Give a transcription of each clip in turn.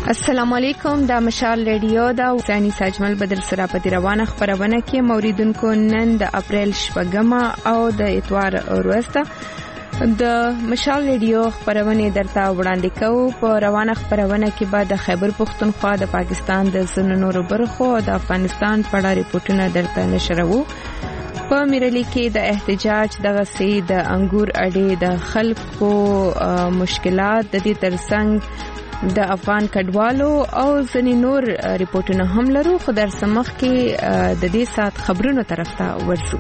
السلام علیکم، دا مشال ریډیو دا وسانی ساجمل بدر سره په روانه خبرونه کې موریدونکو نن د اپریل 8 او د اتوار ورځ د مشال ریډیو خبرونه درته وړاندې کوو. په روانه خبرونه کې بعد د خیبر پختونخوا د پاکستان د زنونو برخو او د افغانستان په اړه ریپورتونه درته نشروو. په میرلی کې د احتجاج دغه سي د انګور اډې د خلکو مشکلات د دې ترڅنګ د افغان کډوالو او ځینې نور ریپورتونه هم لرو، خو در سمخ کې د دې سات خبرونو طرف ته ورسو.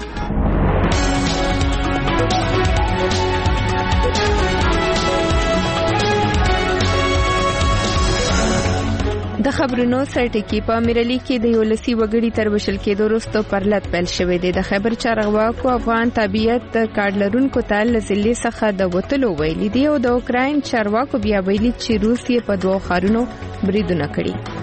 د خبرونو سرټکی په میرلی کې د یولسی وګړي تر وشل کېدو وروسته پرلط پیل شوې ده. د خیبر چارواکو افغان تابعیت کارډ لرونکو ته له ضلع څخه د وتلو ویلي دي او د اوکراین چارواکو بیا ویلي چې روس یې په دوه ښارونو بریدونه کړي.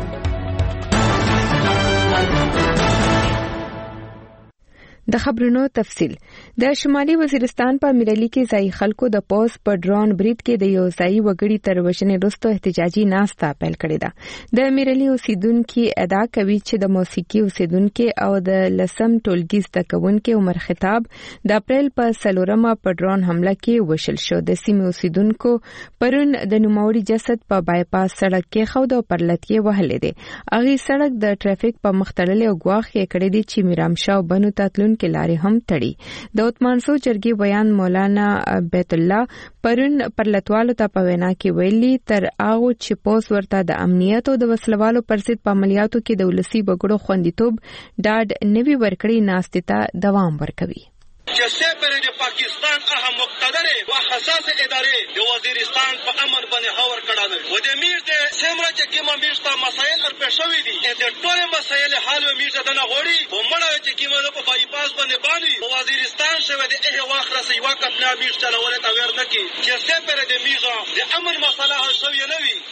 د خبرونو تفصیل. د شمالي وزیرستان په میرلی کې ځای خلکو د پوس په ډرون برید کې د یو ځای وګړي تر وشنې وروسته احتجاجي ناسته پیل کړې ده. د میرلی اوسیدونکو ادعا کوي چې د موسیقي اوسیدونکو او د لسم ټولګي زده کوونکو عمر خطاب د اپریل په 4 په ډرون حمله کې وشل شو. د سیمې اوسیدونکو پرون د نوموړي جسد په بایپاس سړک کې خو د پرلط کې وهلې ده. اغه سړک د ټرافیک په مختللې او غواخ کې کړې دي چې میرامشاه بنو تاتلون کې لارې هم تړي. د عثمانسو جرګي بیان مولانا بیت الله پرون پرلطوالو ته په وینا کې ویلي تر هغه چې پوس ورته د امنیت او د وسلوالو پر ضد په عملیاتو کې د ولسی وګړو خوندیتوب ډاډ نوي ورکړي ناستې ته دوام ورکوي. جسے پر د پاکستان اهم مقتدر و حساس ادارے د وزیرستان په امن باندې هاور کړه و د میر د سیمرا چې کیما میشتا مسائل ار پښوی دي د ټول مسائل حل و میشتا د نه غوړي و مړه چې کیما په بایپاس باندې وزیرستان شوه د اه واخره سی وخت نه میشتا ولې تا ور نه کی جسے پر د میزا د امن مسله حل شوی نه وي.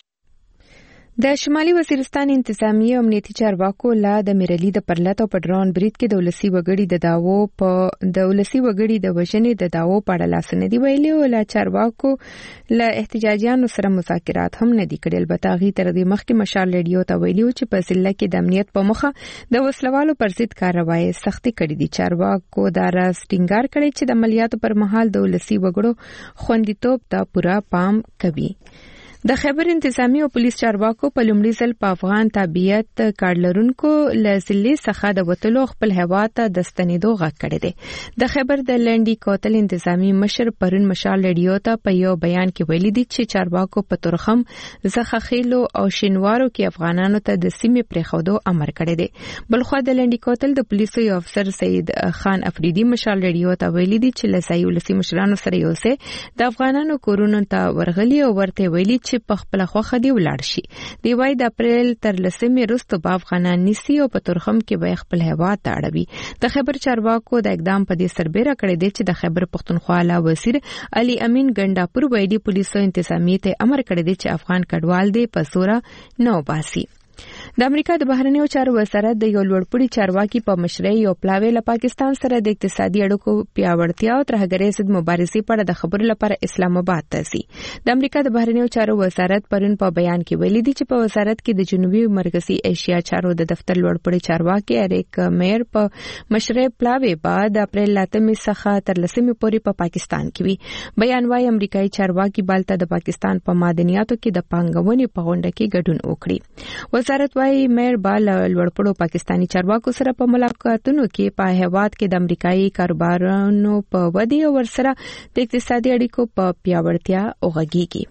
د شمالي وزیرستان انتظامی او امنیتي چارواکو لا د میرلی د پرلط او پډرون برید کې د ولسی وګړي د داوو په د ولسی وګړي د وژنې د داوو په اړه لاسنه دی ویلي او لا چارواکو لا احتجاجیانو سره مذاکرات هم نه دي کړل. البته غي تر دې مخکې مشال ریډیو ته ویلي چې په ضلع کې د امنیت په مخه د وسلوالو پر ضد کاروایی سختي کړې دي. چارواکو دا راز ټینګار کړی چې د عملیاتو پر مهال د ولسی وګړو خوندیتوب ته پورا پام کوي. د خیبر انتظامی او پولیس چارواکو په لومړي ځل په افغان تابعیت کارډ لرونکو له ضلع څخه د وتلو خپل هوا ته د ستنېدو غږ کړی دی. د خیبر د لنډي کوتل انتظامی مشر پرون مشال ریډیو ته په یو بیان کې ویلي دي چې چارواکو په تورخم زخخیلو او شینوارو کې افغانانو ته د سیمې پرېښودو امر کړی دی. بلخو د لنډي کوتل د پولیسو یو افسر سید خان افریدي مشال ریډیو ته ویلي دي چې لسایو لسی مشرانو سره یو څه د افغانانو کورونو ته ورغلي او ورته ویلي چې په خپل خوخه دی ولاړ شي. دی وای د اپریل تر 10 وروسته په افغانان نسی او په تورخم کې به خپل هوا ته اړوي. د خیبر چارواکو د اقدام په دې سربېره کړی دی چې د خیبر پختونخوا لا وزیر علي امین ګنڈاپور وایي پولیسو انتظامی ته امر کړی دی چې افغان کډوال دی په سوره نو باسي. د امریکا د بهرنیو چارو وزارت د یو لوړپوړي چارواکي په مشرۍ یو پلاوی له پاکستان سره د اقتصادي اړیکو پیاوړتیا او ترهګرۍ ضد مبارزې په اړه د خبرو لپاره اسلام آباد ته ځي. د امریکا د بهرنیو چارو وزارت پرون په بیان کې ویلي دي چې په وزارت کې د جنوبي مرکزي ایشیا چارو د دفتر لوړپوړي چارواکي اریک میر په مشرۍ پلاوی بعد د اپریل 8 څخه تر 10 پورې په پاکستان کې وي. بیان وايي امریکایي چارواکي بالته د پاکستان په معدنیاتو کې د پانګونې په غونډه کې ګډون وکړي. وزارت وايي میر بال لوړپوړو پاکستانی چارواکو سره په ملاقاتونو کې په هیواد کې د امریکایي کاروبارونو په ودی او ورسره د اقتصادي اړیکو په پیاوړتیا او غږیږي.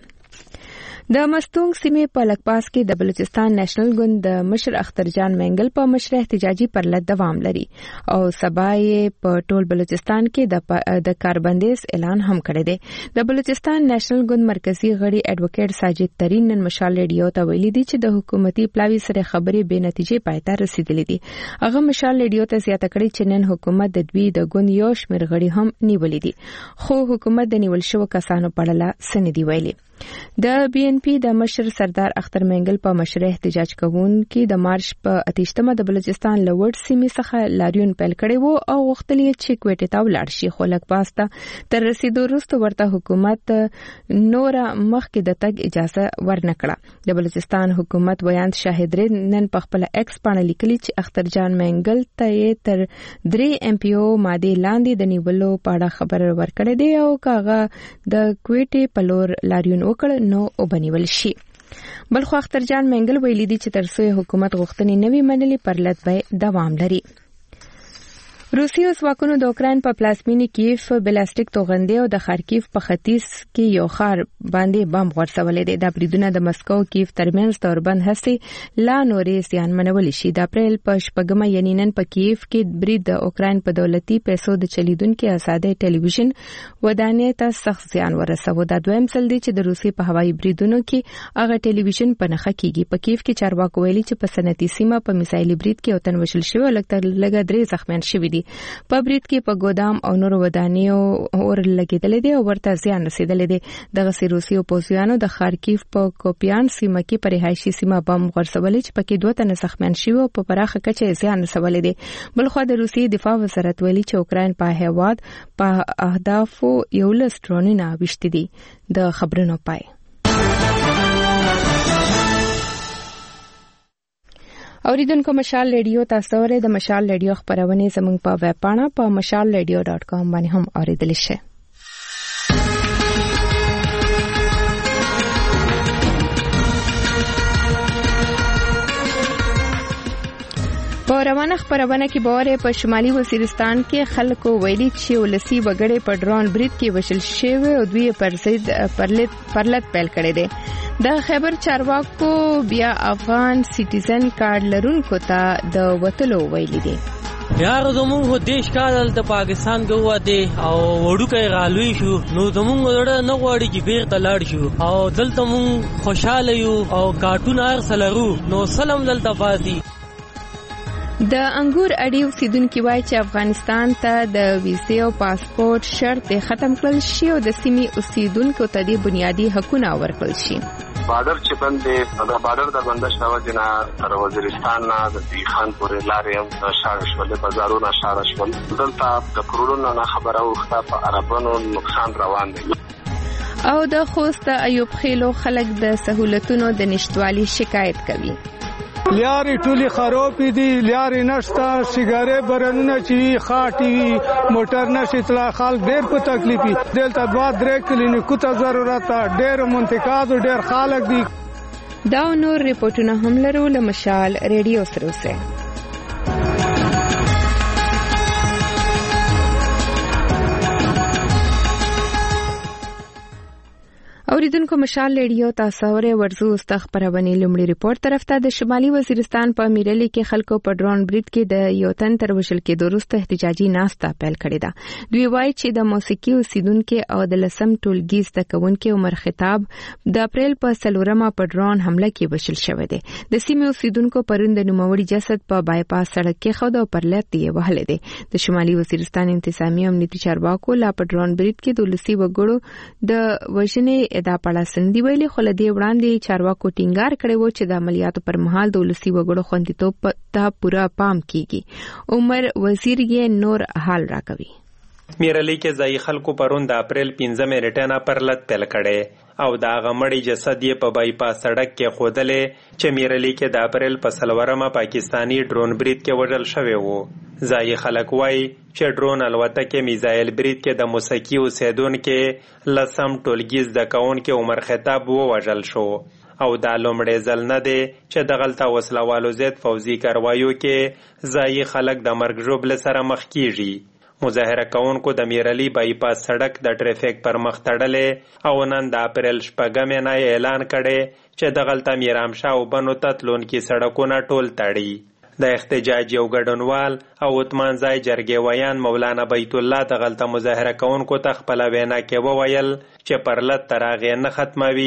د مستونګ سیمې په لکپاس کې د بلوچستان نېشنل ګوند د مشر اختر جان منګل په مشر احتجاجي پرلط دوام لري او سبا یې په ټول بلوچستان کې د کاربندیز اعلان هم کړی دی. د بلوچستان نېشنل ګوند مرکزی غړي اډوکیټ ساجد ترین نن مشال ریډیو ته ویلي دي چې د حکومتي پلاوی سره خبرې بې نتیجې پای ته رسیدلې دي. هغه مشال ریډیو ته زیاته کړې چې نن حکومت د دوی د ګوند یو شمېر غړي هم نیولې دي، خو حکومت د نیول شوو کسانو په اړه څه نه دی ویلي. د بي ان پی د مشر سردار اختر منګل په مشره احتجاج کوونکي د مارچ په 28مه د بلوچستان لوړ سیمې څخه لاریون پیل کړی وو او غوښتل یې چې کوټې ته ولاړ شي، خو لږ پاسته تر رسیدو وروسته ورته حکومت نور مخکې د تګ اجازه ورنکړه. د بلوچستان حکومت ویاند شاهد رید نن په خپل ایکس باندې لیکلي چې اختر جان منګل ته یې تر 3 MPO ماده لاندې د نیولو په اړه خبر ورکړی دی او کاغه د کوټې په لور لاریون وکړ نو وبنیول شي. بلخو اختر جان منګل ویلي دي چې ترڅو حکومت غوښتنې نوي منلي پرلط به دوام لري. روسي ځواکونو د اوکراین په پلازمینه کیف بلاستیک توغندې او د خارکیف په ختیځ کې یو ښار باندې بم غورځولې دي. د بریدونو د مسکو کیف ترمنځ توربند هڅې لا نورې زیانمنول شي. د اپریل په 8مه یعنی نن په کیف کې برید د اوکراین په دولتي پیسو د چلیدونکو آزادې ټلویزیون ودانۍ ته سخت زیان ورسوه. دا دویم ځل دی چې د روسي په هوایي بریدونو کې هغه ټلویزیون په نښه کیږي. په کیف کې چارواکو ویلي چې په صنعتي سیمه په میسایلي برید کې وطن وشل شوی او لږ 3 زخمیان شوي دي. په برید کې په ګودام او نور ودانیو اور لګیدلې دي او ورته زیان رسیدلې دي. دغه روسي پوځیانو د خارکیف په کوپیان سیمه کې په رهایشي سیمه بم غورځولې چې پکې 2 تنه زخمیان شوي او په پراخه کچه زیان رسولې دي. بلخو د روسي دفاع وزارت ویلي چې اوکراین په هیواد په اهدافو 11 ډرونونه وشتي دي. د خبرونو پای. اوریدونکو مشال ریډیو تاسو ورې د مشال ریډیو خبرونه زموږ په ویب پاڼه په mashalradio.com باندې هم اوریدل شئ. په روانه خبرونه کې باور په شمالي وزیرستان کې خلکو ویلي چې ولسی وګړي په ډرون برید کې وشل شوی او دوی پر ضد پرلط پیل کړی دی. د خیبر چارواکو بیا افغان سټیزن کارت لرونکو ته د وټلو ویلي دي. یار زموږ دیش کال د پاکستان کې وته او وړوکې غالوي شو نو زموږ ډېر نه غواړي چې بیرته لاړ شو او دلته مونږ خوشاله یو او کارټون ارسلرو نو سلام دلته فاضي. د انګور اډي اوسیدونکو وایي چې افغانستان ته د ویزې او پاسپورت شرط ختم کړل شي او د سیمې اوسیدونکو ته د بنیادی حقوقونه ورکړل شي. بارډر چې باندې د بارډر د بندش راوځنه تر وزیرستان نه د خان پورې لارې هم شارشول بازارونه شارشول دلته د کروڑونو نه خبره وخته په عربانو نقصان روان دي. او د خوست ایوب خیلو خلک د سہولتونو د نشټوالي شکایت کوي. لیاري ټولي خراب دي، لیاري نشته، سیګارې برنونه چې خاطي وي موټر نشي تلا خلک ډېر په تکلیف دي. دلته 2-3 کلینیکو ته ضرورت ډېر منتقاد ډېر خلک دي. دا نور ریپورتونه هم لرو له مشال ریډیو سره اوسه. اوریدونکو مشال ریډیو تاسو ورې ورزو است خبرونه لومړی ریپورت طرف ته د شمالي وزیرستان په میرلی کې خلکو په ډرون برید کې د یو تن تر وشل کې دوروسته احتجاجي ناسته پیل کړې ده. دوی وایي چې د موسیقي اوسیدونکو او د لسم ټولګي زده کوونکو عمر خطاب د اپریل په 4مه په ډرون حمله کې وشل شوی دی. د سیمې اوسیدونکو پروند نوموړي جسد په بایپاس سړک کې خود او پرلط دی وهل دي. د شمالي وزیرستان انتظامی امنیتي چارواکو لا په ډرون برید کې د لسی وګړو د وژنې دا پړه سندې ویلي خو له دې وړاندې چارواکو ټینګار کړی و چې د عملیاتو پر مهال د ولسي وګړو خوندیتوب ته پوره پام کیږي. عمر وزیر یې نور حال راکوي. میرلی کې ځای خلکو پرون د اپریل 15 ریټانا پرلط پیل کړي او دا غمړی جسد یې په بایپاس سړک کې خودلې چې میرلی کې د اپریل په 4مه پاکستانی ډرون برید کې وژل شوی وو. ځای خلک وایي چې ډرون الوتکې میزایل برید کې د موسیقي اوسیدونکو لسم ټولګي زده کوونکو عمر خطاب ووژل شو او دا لومړی ځل نه دی چې دغلته وسلوالو ضد فوزي کاروایو کې ځای خلک د مرګ ژوبله سره مخ کیږي. مظاهره کوونکو د میرلی بایپاس سړک د ټریفیک پر مخ تړلې او نن د اپریل 8مه نه اعلان کړي چې دغلته میرامشاه او بنو ته تلونکي سړکونه ټول تړي. د احتجاج یو ګډونوال او عثمانځای جرګې ویان مولانا بیت الله دغلته مظاهره کوونکو ته خپل وینا کې وویل چې پرلط تر هغې نه ختموي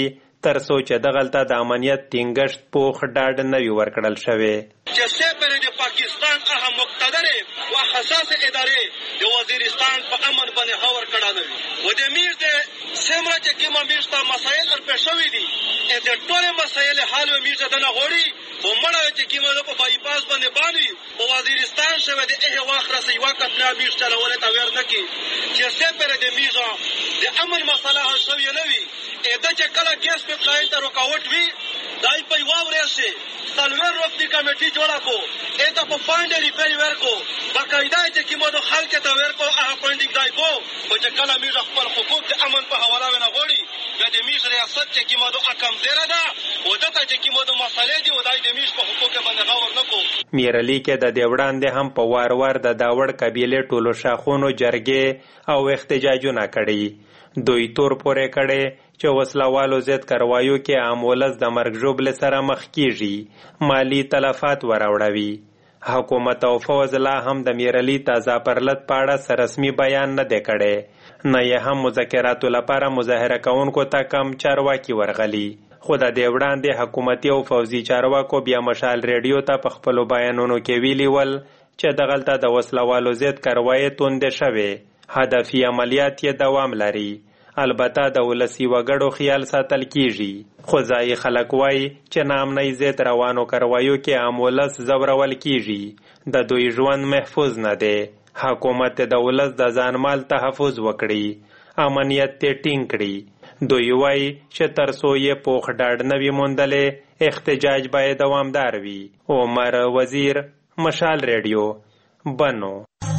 تر څو چې دغلته د امنیت ټینګښت پوخ ډاډ نه وي ورکړل شوی. چې سپر د پاکستان هغه مقتدر او حساس ادارې د وزیرستان په امن باندې هاور کړه و د میر د سمره چې کومه میشته مسایل ارپېښوي دي د ټول مسایل حل و میشته دنه غوړي او مړه چې کومه په بایپاس باندې باندې او وزیرستان شوه د هغه وخت رسي وخت نه میشته چلول ته ور نه کی چې سپر د میزه د امن مسله حل شوی نه وي دا چې کله ګیس په پلاین ته رکاوټ وي دای په واورې شي سلور روپی کمیټي جوړه کو اته په فاینډ ریپیر ورکو باقاعده چې کومه د خلک ته ورکو هغه فاینډینګ دای کو او چې کله میز خپل حقوق د امن په حواله ونه غوړي د میز ریاست چې کومه د حکم زیره ده او دته چې کومه د مسلې دی او دای د میز په حقوق باندې غور نکو. میرعلی کې د دیوړاندې هم په وار د داوړ قبیله ټولو شاخونو جرګې او احتجاجونه کړي. دوی تور پورې کړي چې وسلوالو ضد کاروایو کې عام ولس د مرګ ژوبلې سره مخ کیږي، مالی تلفات وراوړوي. حکومت او فوز لا هم د میرعلی تازه پرلت په اړه رسمي بیان نه دی کړی، نه یې هم مذاکراتو لپاره مظاهره کوونکو ته کم چارواکي ورغلي. خو د دې وړاندې حکومتي او فوزي چارواکو بیا مشال ریډیو ته په خپلو بیانونو کې ویلي ول چې دغلته د وسلوالو ضد کاروایي توندې شوې، هدفي عملیات یې دوام لري. البته د ولسي وګړو خیال ساتل کیږي، خو ځایي خلک وایي چې ناامنۍ ضد روانو کاروایو کې عام ولس ځورول کیږي. د دوی ژوند محفوظ نه دی. حکومت د ولس د ځان مال تحفظ وکړي، امنیت یې ټینګ کړي. دوی وایي چې تر څو یې پوخ ډاډ نه وي موندلی احتجاج باید دوامدار وي. عمر وزیر، مشال ریډیو، بنو.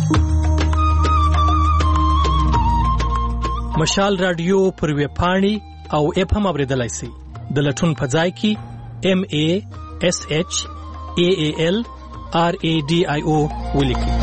مشال رادیو پر ویب پاڼې او اپ هم اوریدلای شئ. د لټون په ځای کې MASHALRADIO ولیکئ.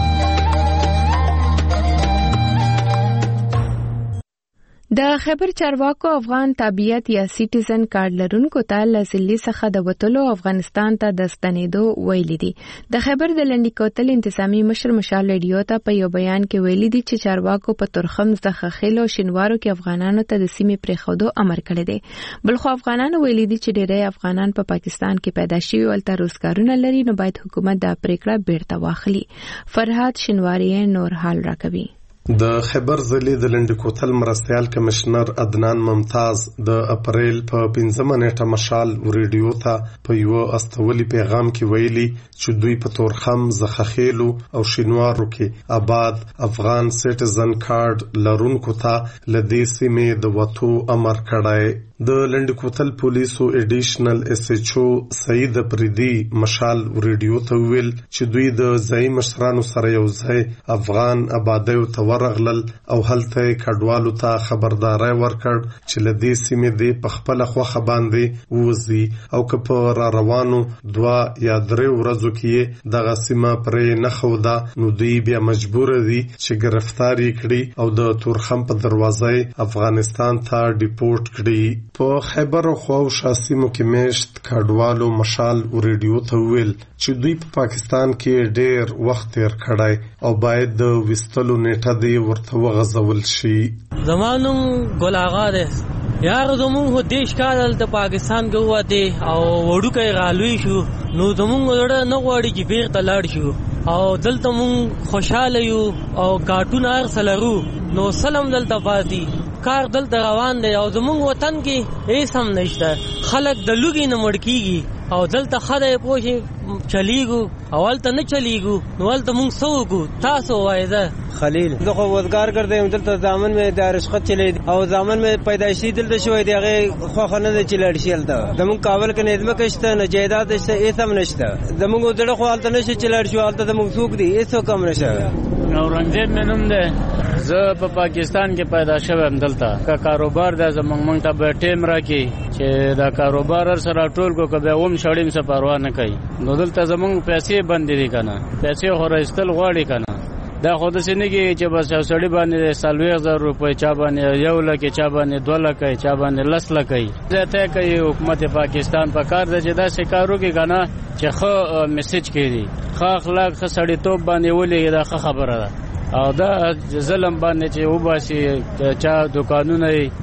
د خیبر چارواکو افغان تابعیت یا سیټیزن کارت لرونکو ته له ضلعې څخه د وتلو افغانستان ته د ستنېدو ویلي دي. د خیبر د لنډي کوتل انتظامی مشر مشال ریډیو ته په یو بیان کې ویلي دي چې چارواکو په تورخم زخخیلو شینوارو کې افغانانو ته د سیمې پرېښودو امر کړی دی. بلخو افغانانو ویلي دي چې ډېری افغانان په پاکستان کې پیدا شوي او هلته روزګارونه لري، نو باید حکومت دا پریکړه بیرته واخلي. فرهاد شینواری نور حال راکوي. د خیبر ضلع د لنډي کوتل مرستیال کمشنر عدنان ممتاز د اپریل په 15 نیټه مشال ریډیو ته په یو استولي پیغام کې ویلي چې دوی په تورخم زخخیلو او شینوارو کې آباد افغان سیټیزن کارت لرونکو ته لدې سیمې د وتو امر کړی. د لنډي کوتل پولیسو ایډیشنل SHO سعید پریدي مشال ریډیو ته ویل چې دوی د ځای مشرانو سره یو ځای افغان آبادیو ته ورغلل او هلته کډوالو ته خبرداري ورکړ چې لدې سیمې د پخپل خوخه باندې ووزي او که په را روانو 2 یا 3 ورځو کې دغه سیمه پرې نه خوده نو دوی بیا مجبور دي چې گرفتاری کړي او د تورخم په دروازه افغانستان ته ډیپورټ کړي. په خیبر خو شاسیمو کې میشت کډوالو مشال ریډیو ته ویل چې دوی په پاکستان کې ډېر وخت تیر کړی او باید د وستلو نیټه دی ورته وغځول شي. زمانم ګل آغا ده یار زمون هو دیش کال د پاکستان ګوا دی او وړوکې غالوي شو نو زمون وړه نه غواړي چې بیر ته لاړ شو او دلته مون خوشاله یو او کارټون ارسلرو نو سلام دلته پاتې کار دلته روان دی او زمون وطن کې هیڅ هم نشته. خلک د لوګي نه مړ کیږي او دلته خدای پوښي چلیګو اول ته نه چلیګو نو ولته مونږ سوګو. تاسو وایده خلیل زه خو وزګار کردم دلته ځامن مې د رشقت چلی او ځامن مې پیدایشي دلته شوې دی هغه خو نه دی چې لړ شي دلته زمون کابل کې نظم کشته نه جیداد شته هیڅ هم نشته. زمون دغه خو حالت نشي چې لړ شو حالت زمون سوق دی هیڅ کم نشه. اورنګزیب مې نوم ده، زه په پاکستان کې پیدا شوم. دلته کا کاروبار د زمونږ ته به ټیم راکې چې دا کاروبار سره ټول کو کبه اوم شړیم څه پروا نه کوي. نو دلته زمونږ پیسې بندې دي کنه، پیسې خو راستل غواړي کنه. دا خود سنګي چې بس سړی باندې 30,000 روپۍ چا باندې 1 لک چا باندې 2 لک چا باندې 10 لک زته کوي. حکومت پاکستان په کار د جدا شکارو کې کنه چې خو میسج کړي خو اخلاق خو سړی توپ باندې ولې دا خبره ده او دا ظلم باندې چې وباسي چا دکانونه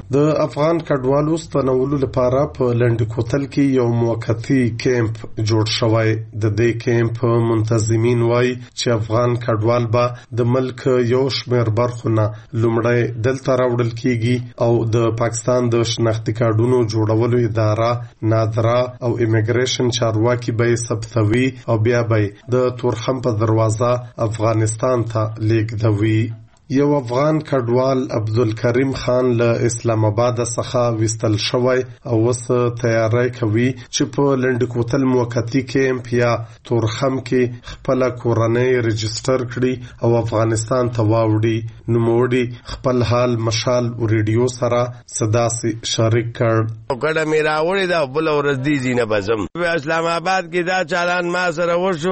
د افغان کډوالو ستنولو لپاره په لنډ کوتل کې یو موقتی کیمپ جوړ شوی. د دې کیمپ منتظمین وایي چې افغان کډوال به د ملک یو شمېر برخونه لومړی دلته راوړل کیږي او د پاکستان د شناختی کارډونو جوړولو اداره نادرا او امیګریشن چارواکي به ثبتوي او بیا به د تورخم په دروازه افغانستان ته لیږدوي. یو افغان کډوال عبدالکریم خان له اسلام آباد څخه وستل شوی او اوس تیاری کوي چې په لنډ کوتل موقتی کیمپ یا تورخم کې خپل کورنۍ رجستر کړي او افغانستان ته واوړي. نوموړي خپل حال مشال ریډیو سره صداسي شریک کړ. کډه مې راوړې دا بل ورځ دی زینه بزم اسلام آباد کې دا چالان ما سره وشو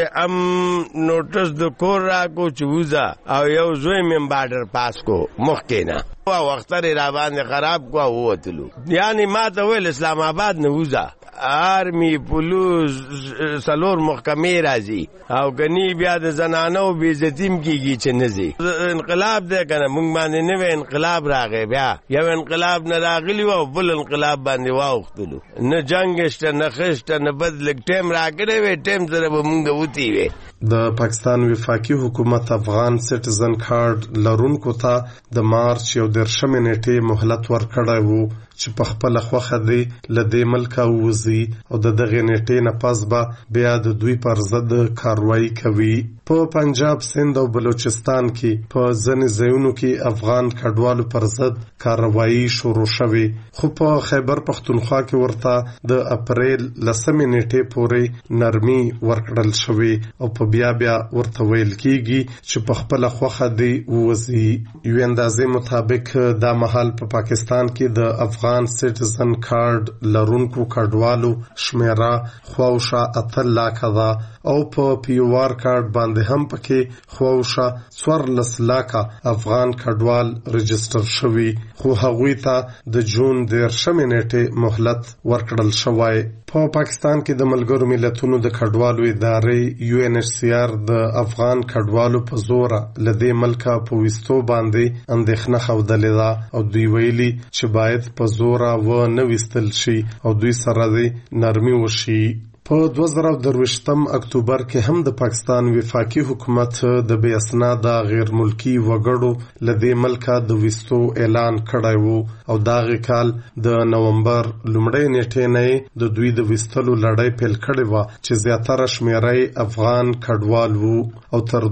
چې نوټس د کور را کو چوزا او یو زوی من بارډر پاس کو مخکینا او وختر را باندې خراب کو ووتلو. یعنی ما ته ویل اسلام آباد نه وځه آرمی پولیس سلور محکمې راځي او کني بیا د زنانو بې عزتیم کیږي چې نزي. انقلاب دی کنه مونږ باندې نوې انقلاب راغی بیا یو انقلاب نه راغلی او بل انقلاب باندې واوختلو. نه جنگ شته نه خشته نه بدلک ټیم راکړی وی ټیم سره به مونږ وتی وی. د پاکستان وفاقي حکومت افغان سټیزن کارت لرونکو ته د مارچ 13 نیټې مهلت ورکړی وو چې په خپل خوخه دی لدې ملک ووزي او د دغه نیټې نه پس به بیا د دوی پر ضد کاروایی کوي. په پنجاب سند او بلوچستان کې په ځینې ځایونو کې افغان کډوالو پر ضد کاروایی شروع شوې خو په خیبر پختونخوا کې ورته د اپریل 10 نیټې پورې نرمي ورکړل شوې او په بیا ورته ویل کیږي چې په خپل خوخه دی ووزي. یو اندازې مطابق دا مهال په پاکستان کې د افغان سټیزن کارت لرونکو کډوالو شمیره خواوشا 8 لکه ده او په پیوار کارت باندې هم پکې خواوشا 14 لکه افغان کډوال رجستر شوي خو هغوی ته د جون 13 نیټې مهلت ورکړل شوی. په پاکستان کې د ملګرو ملتونو د کډوالو ادارې UNHCR د افغان کډوالو په زور لدې ملک په وستو باندې اندېښنه خوده ده او دوی ویلي چې باید په زور و نه وستل شي او دوی سره د نرمي وشي. په 2023 اکتوبر کې هم د پاکستان وفاقي حکومت د بې اسناده غیر ملکی وګړو لدې ملک د وستو اعلان کړی وو او دغه کال د نومبر لومړۍ نیټې نه د دوی د وستلو لړۍ پیل کړې و چې زیاتره شمیرې افغان کډوال وو او تر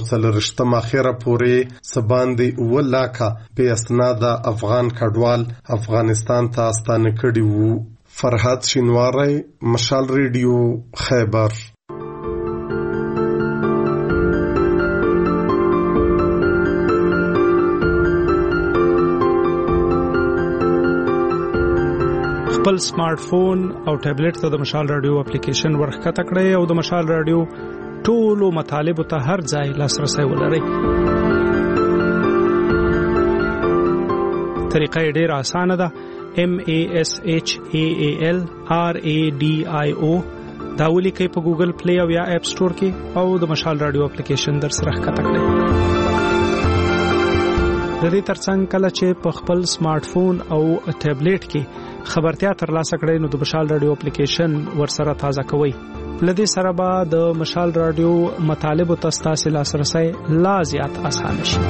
2023 اخره پورې سباندې 9 لکه بې اسناده افغان کډوال افغانستان ته ستانه کړي وو. فرحات شینواری، مشال ریډیو، خیبر. خپل سمارټ فون او ټابلیټ ته د مشال رادیو اپلیکیشن ورخکته کړئ او د مشال رادیو ټولو مطالبو ته هر ځای لاسرسي ولرئ. طریقه ډېره اسانه ده. MASHAAL RADIO دا ولیکئ په ګوګل پلی او یا اپ سٹور کې او د مشال رادیو اپلیکیشن در سره ښکته کړئ. د دې ترڅنګ کله چې په خپل سمارټ فون او ټابلیټ کې خبرتیا ترلاسه کړئ نو د مشال رادیو اپلیکیشن ورسره تازه کوئ. لدې سره به د مشال رادیو مطالبو ته ستاسو لاسرسي لا زیات اسانه شي.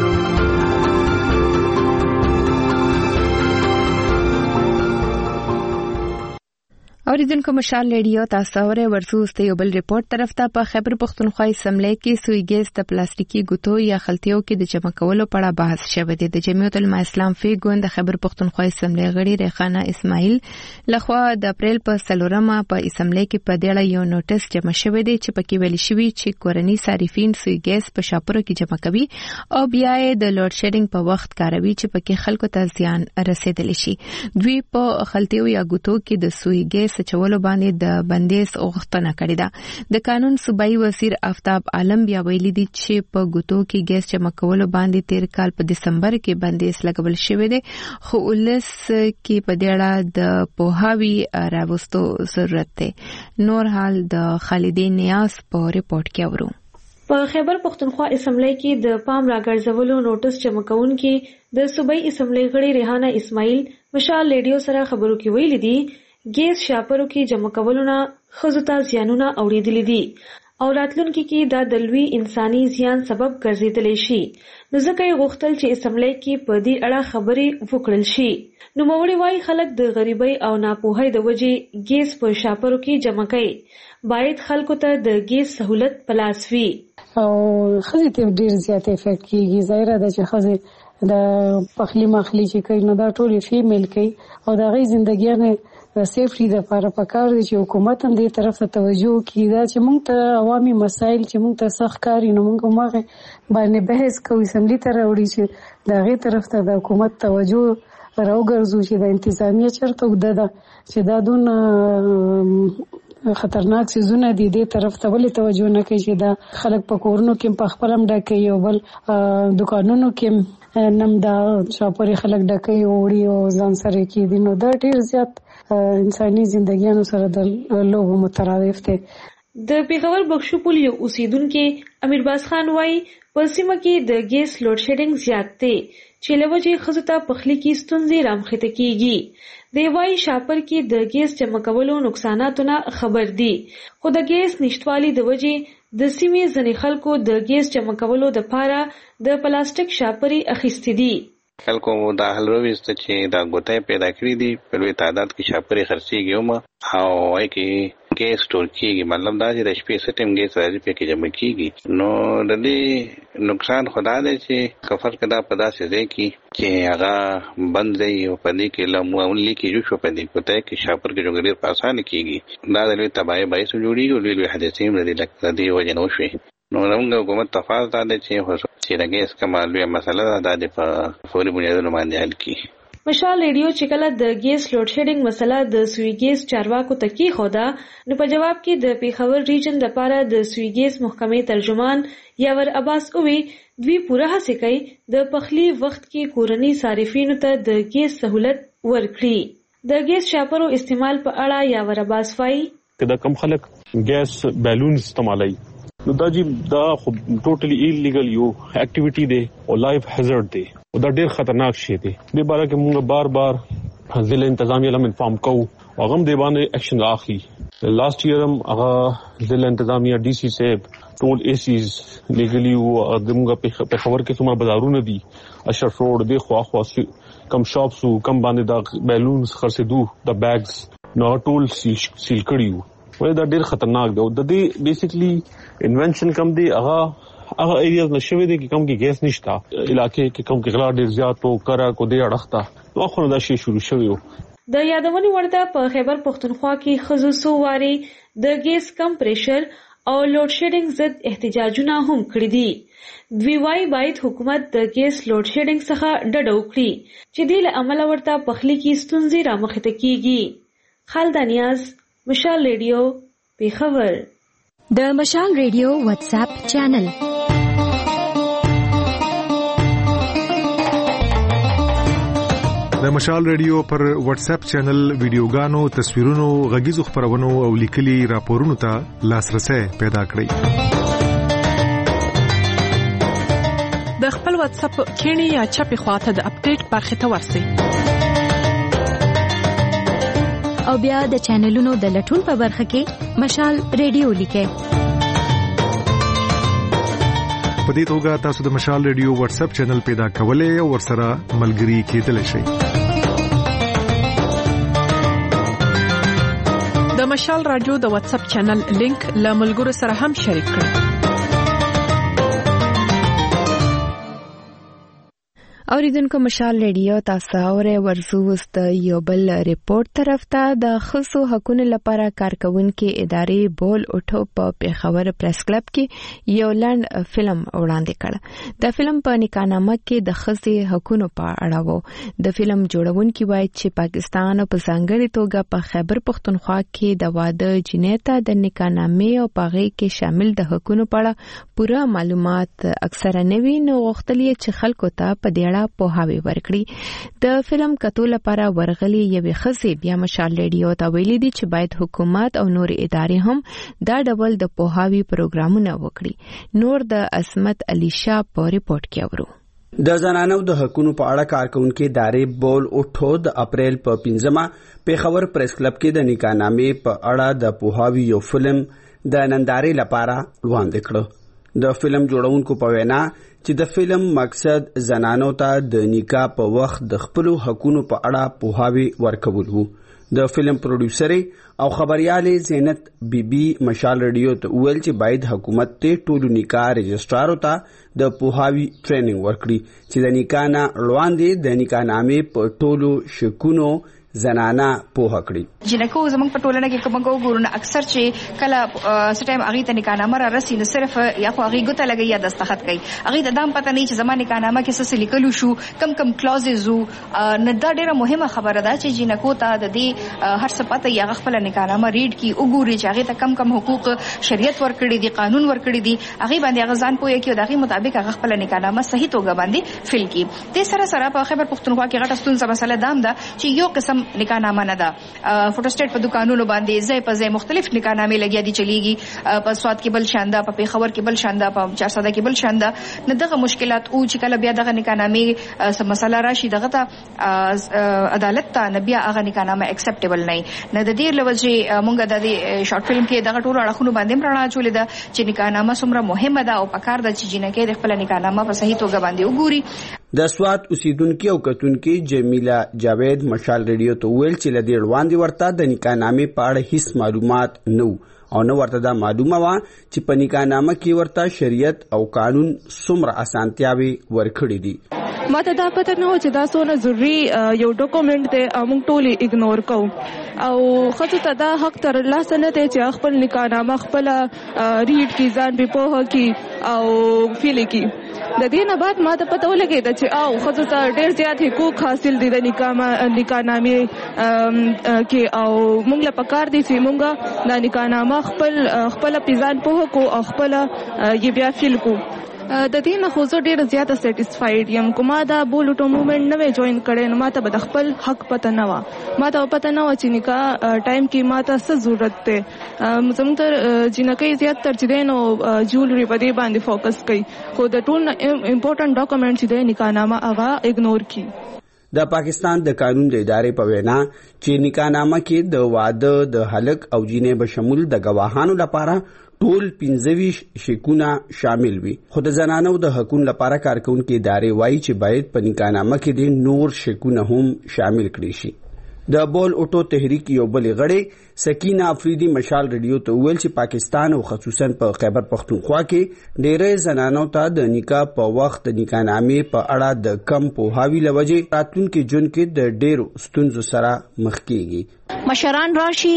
اوریدونکو مشال ریډیو تاسو اورئ. ورسوسته یو بل ریپورت طرف ته په خیبر پختونخوا اسمبلی کې سوی ګیس د پلاستیکي ګوتو یا خلطیو کې د جمع کولو په اړه بحث شوی دی. د جمعیت العلماء اسلام فی ګوند د خیبر پختونخوا اسمبلی غړي ریحانه اسماعیل لخوا د اپریل په 4 په اسمبلی کې په دې اړه یو نوټس جمع شوی دی چې پکې ویل شوی چې کورنۍ صارفین سوی ګیس په شاپورو کې جمع کوي او بیا یې د لوډ شیډینګ په وخت کاروي چې پکې خلکو ته زیان رسیدلی شي. دوی په خلطیو یا ګوتو کې د سوی ګیس چولو باندې د بندیز غوښتنه کړې ده. د قانون صوبایي وزیر آفتاب عالم بیا ویلي دي چې په ګوتو کې ګیس جمع کولو باندې 13 کال په دسمبر کې بندیز لګول شوی دی خو ولس کې په دې اړه د پوهاوي راوستو ضرورت دی. نور حال د خالدین نیاز په ریپورت کې اورو. په خیبر پختونخوا اسمبلی کې د پام راګرځولو نوټس جمع کوونکې د صوبایي اسمبلی غړي ریحانه اسماعیل مشال ریډیو سره خبرو کې ویلي دي ګیس شاپرو کې جمع کولو نه ښځو ته زیانونه اوریدلي دي او راتلونکي کې دا د لوی انساني زیان سبب ګرځېدلی شي نو ځکه یې غوښتل چې اسمبلی کې په دې اړه خبرې وکړل شي. نوموړي وايي خلک د غریبۍ او ناپوهۍ د وجې ګیس په شاپرو کې جمع کوي. باید خلکو ته د ګیس سہولت پلاس وي او خزي ته ډیر زیات افیکټ کیږي. ظاهره ده چې خزي د پخلی مخلی چې کوي نو دا ټول فیمیل کوي او دا غي ژوندۍ نه د سیفټي د لپاره پکار دي چې حکومت هم دې طرف ته توجه کړي دا چې موږ ته عوامي مسایل چې موږ ته سخت کاری نو موږ ماغه باندې بحث کوي سملی ته راوړي چې دا غي طرف ته د حکومت توجه راوګرځو چې د انتظامیه چرته وده چې دا دون خطرناک سيزونه دي دې طرف ته ولې توجه نه کوي چې دا خلک په کورونو کې په خپلم ډکې او بل دکانونو کې نم دا شاپوري خلک ډکې وړي او ځان سره کې دي نو دا ډیر زیات انساني ژوندګیانو سره د لوګو مترادف دي. د پیښور بخشوپول یو اوسیدونکو امیر باز خان وايي په سیمه کې د ګیس لوډ شیډینګ زیات دی چې لوجه خزته پخلی کې ستونزې رامخته کیږي. دی وايي شاپر کې د ګیس جمع کولو نقصاناتونه خبر دي خو د ګیس نشټوالي د وجې د سیمې ځنې خلکو د ګیس جمع کولو د پاره د پلاستیک شاپري اخیستې دي. خلکو دا حل ورويست چې دا ګوتې پیدا کړې دي په لوی تعداد کې شاپري خرڅيږي او وايي کې ګیس سٹور کیږي مطلب دا چې د شپې سټیم ګیس راځي په کې جمع کیږي نو د دې نقصان خدا دی چې کفر کدا په داسې ځای کې چې هغه بند دی او په دې کې لمونلی کې جو شو په دې کوته کې شاپر کې جوړې په اسانه کیږي دا د لوی تباہي باعث جوړیږي او لوی حادثې هم لري لکه دې وجه نو شوي نو موږ حکومت تفاوض دا دی چې د ګیس کومه لوی مسله ده د په فوري بنیادونو باندې حل کړي. مشال ریډیو چې کله د ګیس لوډ شیډینګ مسله د سوی ګیس چارواکو ته کې خوده نو په جواب کې د پیښور ریجن لپاره د سوی ګیس محکمې ترجمان یاور عباس اووی دوی پوره هڅه کوي د پخلی وخت کې کورنی صارفینو ته د ګیس سہولت ورکړي. د ګیس شاپرو استعمال په اړه یاور عباس وايي کدا کم خلک ګیس بیلون استعمالوي نو دا جی دا خو ټوټلی ایلیګل یو اکټیویټي دی او لایف هازارد دی او دا ډیر خطرناک شی دی. د باره کې موږ بار ضلع انتظامیه لم انفارم کو او غم دی باندې اکشن اخلي. لاست ایئر هم هغه ضلع انتظامیه ډي سي صاحب ټول اي سیز لیګلی او دموږ په خبر کې څومره بازارونه دي اشرف روډ دی خو کم شاپس کم باندې دا بیلونز خرڅېدو د بیگز نو ټول سیل کړیو وای دا ډیر خطرناک دی. د دې بیسیکلی انوینشن کم دی هغه ایریاز نشوي دي کې کم کې ګیس نشتا علاقې کې کم کې غلا ډیر زیات او کرا کو دی اړختا نو خو دا شی شروع شوی و. د یادونې ورته په خیبر پختونخوا کې خصوصو واري د ګیس کم پریشر او لوډ شیډینګ ضد احتجاجونه هم کړی دي. دوی وايي باید حکومت د ګیس لوډ شیډینګ څخه ډډه وکړي چې د له عمل ورته پخلی کې ستونزې رامخته کیږي. خالد نیاز مشال ریډیو پیښور. د مشال ریډیو واتس اپ چینل د مشال ریډیو پر واتس اپ چینل ویډیوګانو تصویرونو غږیزو خبرونو او لیکلي راپورونو ته لاسرسي پیدا کړئ. د خپل واتس اپ کینی یا چپی خواته د اپډیټ برخه ته ورسئ او بیا د چینلونو د لټون په برخه کې مشال ریډیو لیکئ. په دې توګه تاسو د مشال ریډیو واتس اپ چینل پیدا کولای او ورسره ملګري کېدلی شئ. د مشال رادیو د واتس اپ چینل لینک له ملګرو سره هم شریک کړئ. اوریدونکو مشال ریډیو تاسو اورئ ورزوست یو بل ریپورت طرف ته د خصو حقوقو لپاره کارکونکو ادارې بول اٹھو په پیښور پریس کلب کې یو لنډ فلم وړاندې کړ. د فلم په نکاحنامه کې د خصي حقوقو په اړه وو. د فلم جوړونکي وایي چې پاکستان په ځانګړي توګه په خیبر پختونخوا کې د واده جنیته د نکاحنامې او پاغي کې شامل د حقوقو په اړه پوره معلومات اکثره نوي نو غوښتل چې خلکو ته په دې اړه پوهاوی ورکړي. د فلم کتو لپاره ورغلي یوې ښځې بیا مشال ریډیو ته ویلي دي چې باید حکومت او نور ادارې هم دا ډول د پوهاوی پروګرامونه وکړي. نور د عصمت علي شاه په ریپورت کې اورو. د زنانو د حقوقو په اړه کارکونکو ادارې بول اٹھو د اپریل په 15 پیښور پریس کلب کې د نکاحنامې په اړه د پوهاوی یو فلم د نندارې لپاره وړاندې کړ. د فلم جوړونکو په وینا چې د فلم مقصد زنانو ته د نکاح په وخت د خپل حقوقو په اړه پوهاوی ورکول وو. د فلم پروډوسر او خبريالې زینت بیبي مشال ریډیو ته ویل چې باید حکومت ته ټولو نکاح رجسټرارو ته د پوهاوی ټریننګ ورکړي چې د نکاح نه وړاندې د نکاح نامې په ټولو شکونو زنانه پوهه کړي. جنکو زمونږ په ټولنه کې کومه ګورونه اکثر چې کله سټایم اغه ته نکاح نامه را رسي نو صرف یا خو اغه ګوته لګي یا دستخط کوي. اغه د دام پته نه چې زمانه نکاح نامه کې څه لیکلو شو کم کلوزز نه دا ډیره مهمه خبره ده چې جنکو ته د دې هر څه پته یا خپل نکاح نامه ریډ کی وګوري چې اغه ته کم حقوق شریعت ورکړي دي قانون ورکړي دي اغه باندې اغه ځان پوهه کې دغه مطابق اغه خپل نکاح نامه صحیح توګه باندې فل کی. د سره په خبر پښتونخوا کې غټه ستونزه مسله دام ده چې یو قسم نکاح نامه نه فوټو سټیټ په دکانونو باندې ځای په ځای مختلف نکاح نامې لګیا دي چلیږي. په سواد کې بل شاندا په پیښور کې بل شاندا په 400 کې بل شاندا. نه دغه مشکلات او چې کله بیا دغه نکاح نامې سم مسله راشي دغه ته عدالت ته نه بیا هغه نکاح نامه اکسپټیبل نه د دې لوجه مونږ د دې شارټ فلم کې دغه ټول اړخونو باندې رڼا چولې ده چې نکاح نامه څومره مهمه ده او پکار ده چې جنکه د خپل نکاح نامه په صحیح توګه باندې وګوري. د سواد اوسیدونکو او کتونکو جمیله جاوید مشال ریډیو ته ویل چې لدی وړاندې ورته د نکاح نامې په اړه هیڅ معلومات نو او نو ورته دا معلومه وا چې په نکاح نامه کې ورته شریعت او قانون څومره اسانتیاوي ورکړي دي. ماته دا پته نه و چې دا څونه ضروري یو ډاکومنت دی موږ ټول اګنور کوو او خاصه ته دا حق تر لاسه نه دی چې خپل نکاح نامه خپل ریډ کی ځان په پوهه کی او فیل کی. د دې نه بعد ماته پته ولګېده چې او خاصه ته ډېر زیات حقوق حاصل دي د نکاح نامې کې او موږ له پکار دي چې موږ د نکاح نامه خپل پیزان پوهه کو او خپل یې بیا فیل کو. د دې نه خو زه ډېره زیاته سیټسفاید یم. کومه دا بولوټو موومنټ نه وې جوین کړی نو ماته به د خپل حق پته نه وه. ماته پته نه وه چې نکاح ټایم کې ماته څه ضرورت دی. زموږ تر جنکۍ زیاتتر چې دی نو جولري په دې باندې فوکس کوي خو د ټول امپورټنټ ډاکومنټ چې دی نکاح نامه هغه اګنور کی. د پاکستان د قانون د ادارې په وینا چې نکاح نامه کې د واده د هلک او جینې به شمول د گواهانو لپاره ټول 25 شکونه شامل وي. خو د زنانو د حقوقو لپاره کارکونکو ادارې وایي چې باید په نکاح نامه کې د نور شکونه هم شامل کړي شي. د بول اٹو تحریک یو بل غړي سکینه افریدی مشال ریډیو ته ویل چې پاکستان او خصوصا په خیبر پختونخوا کې ډېرې زنانو ته د نکاح په وخت د نکاح نامې په اړه د کم پوهاوی لوجه راتلونکي جون کې د ډېرو ستونزو سره مخ کیږي. مشران راشي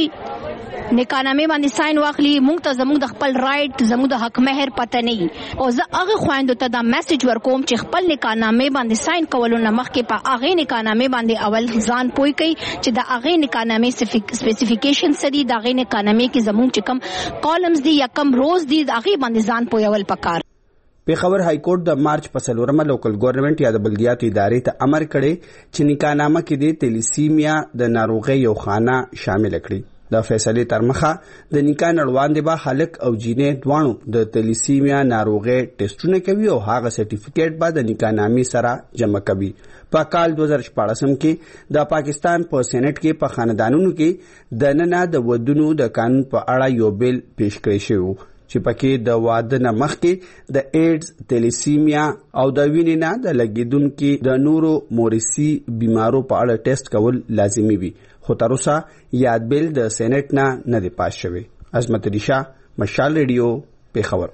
نکاح نامې باندې ساين واخلي مونږ ته زموږ د خپل رائټ زموږ د حق مهر پته نه او زه هغه خويندو ته دا میسج ورکوم چې خپل نکاح نامې باندې ساين کولو نه مخکې په هغه نکاح نامې باندې اول ځان پوي کوي چې د هغه نکاح نامې سپیسیفیکیشن سدي د هغه نکاح نامې کې زموږ چې کم کالمز دي یا کم روز دي د هغه باندې ځان پوي اول پکار. پیښور های کورټ د مارچ په 4مه لوکل ګورنمنت یا د بلدیاتو ادارې ته امر کړی چې نکاح نامه کې د تلیسیمیا د ناروغي یو خانه شامل کړي. د فیصلې تر مخه د نکاح نړوان دی به هلک او جینې دوانو د تلیسیمیا ناروغي ټیسټونه کوي او هغه سرټیفیکیټ به د نکاح نامې سره جمع کوي. په کال 2014 کې د پاکستان په سېنات کې په خاندانونو کې د نننه د ودونو د قانون په اړه یو بیل پیش کړی شو چې پکې د واده نه مخکې د ایډز تلیسیمیا او د وینې نه د لګیدونکو د نورو مورثي بیمارو په اړه ټیسټ کول لازمي وي. خو تر اوسه یاد بیل د سېنات نه دی پاس شوی. عظمت علي شاه مشال ریډیو پیښور.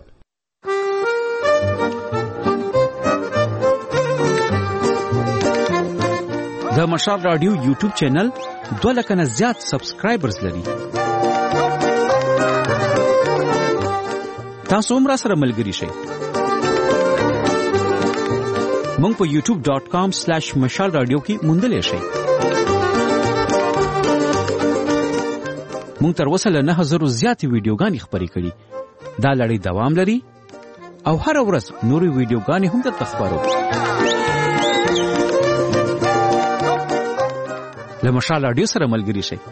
د مشال رادیو یوټیوب چینل 2 لک نه زیات سبسکرایبرز لري. تاسو هم را سره ملګری شئ. مونږ په youtube.com/mashalradio کې موندلې شئ. مونږ تر اوسه له 9000 زیاتې ویډیوګانې خپرې کړي. دا لړۍ دوام لري او هر ورځ نورې ویډیوګانې هم درته خپرو. له مشال رادیو سره ملګري شئ.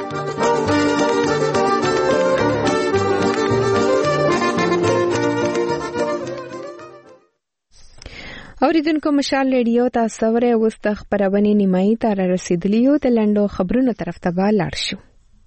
اوریدونکو مشال ریډیو تاسو ورې اوس د خبرونه نیمایي ته رسیدلی یو د لندو خبرونو طرف ته لاړ شو.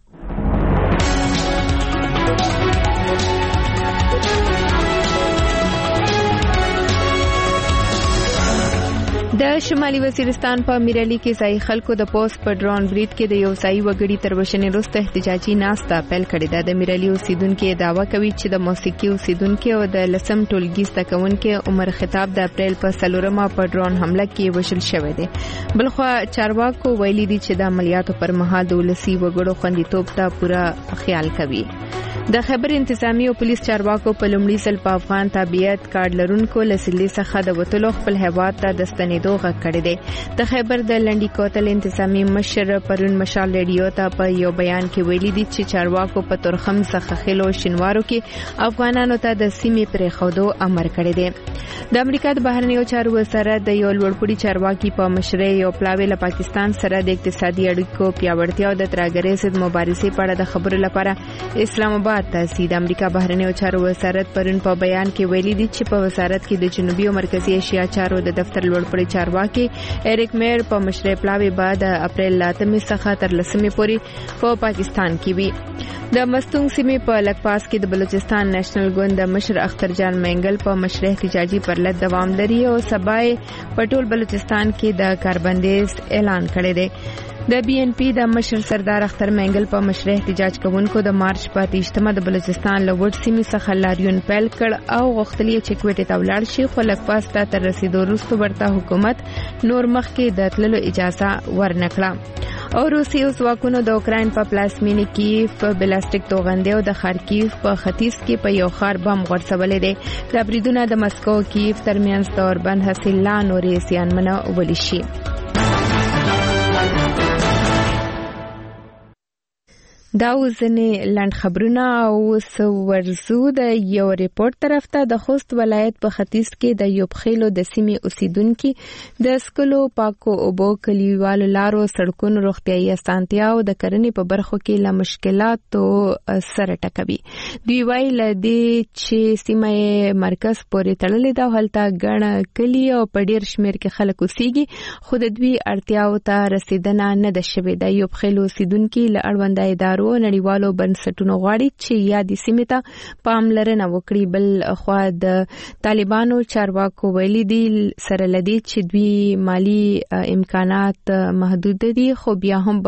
د شمالي وزیرستان په میرالي کې ځای خلکو د پوسټ په ډرون برید کې د یو ځای وګړي تر وشنې وروسته احتجاجي ناسته پیل کړې ده. د میرالي اوسیدونکو دعوا کوي چې د موسیقي اوسیدونکو او د لسم ټولګي زده کوونکو عمر خطاب د اپریل په 4 په ډرون حمله کې وشل شوی دی. بلخو چارواکو ویلي دي چې د عملیاتو پر مهال د ولسی وګړو خوندیتوب ته پوره خیال کوي. د خیبر انتظامی او پولیس چارواکو په لومړي ځل په افغان تابعیت کارت لرونکو لسلې څخه د وټلو خپل هیواد ته د ستنېدو غږ کړی دی. د خیبر د لنډي کوتل انتظامی مشر پرون مشال ریډیو ته په یو بیان کې ویلي دي چې چارواکو په تورخم څخه خلو شینوارو کې افغانانو ته د سیمې پرې خودو امر کړی دی. د امریکا د بهرنیو چارو وزارت د یو لوړپوړي چارواکي په مشرۍ یو پلاوی له پاکستان سره د اقتصادي اړیکو پیاوړتیا او د ترهګرۍ ضد مبارزې په اړه د خبرو لپاره اسلام آباد ته د امریکا بهرنیو چارو وزارت پرون په بیان کې ویلي دي چې په وزارت کې د جنوبي او مرکزی ایشیا چارو د دفتر لوړپوړي چارواکي ایریک میر په مشرۍ پلاوی بعد اپریل 8 څخه تر 10 پورې په پاکستان کې وي. د مستونګ سیمې په لکپاس کې د بلوچستان نېشنل ګوند د مشر اختر جان منګل په مشرۍ احتجاجي پرلط دوام لري او سبای په ټول بلوچستان کې د کاربندیز اعلان کړی دی. د بی ان پی د مشر سردار اختر منګل په مشرۍ احتجاج کوونکو د مارچ په 28 د بلوچستان لوړ سیمې څخه لاریون پیل کړ او غوښتل چې کوټې ته ولاړ شي، خو لکپاس ته تر رسیدو وروسته ورته حکومت نور مخکې د تللو اجازه ورنکړه. او روسي ځواکونو د اوکراین په پلازمینه کې په بلاستیک توغندې او د خارکیف په ختیځ کې په یو ښار بم غورځولې دي. د بریدونو د مسکو کیف ترمنځ د اوربند حاصل لا نورې زیانمنه وبلی شي. دا وزنه لاند خبرونه او ورزو د یو ریپورت طرف ته د خوست ولایت په ختیځ کې د یوب خېلو د سیمې اوسیدونکو د سکلو پاکو اوبو کلیوالو لارو سړکونو روغتيایي اسانتیا او د کرنې په برخو کې له مشکلاتو سره ټکوي. دوی وایي لدې چې سیمه مرکز پورې تړلې ده، هلته ګڼ کلی او په ډیر شمیر کې خلک اوسېږي، خو د دوی اړتیاو ته رسیدنه نه ده شوې. د یوب خېلو اوسیدونکو له اړوند ادارو نړیوالو بنسټونو غواړي چې یادې سیمې ته پاملرنه وکړي. بل خو د طالبانو چارواکو ویلي دي سره لدی چې دوی مالی امکانات محدود دي، خو بیا هم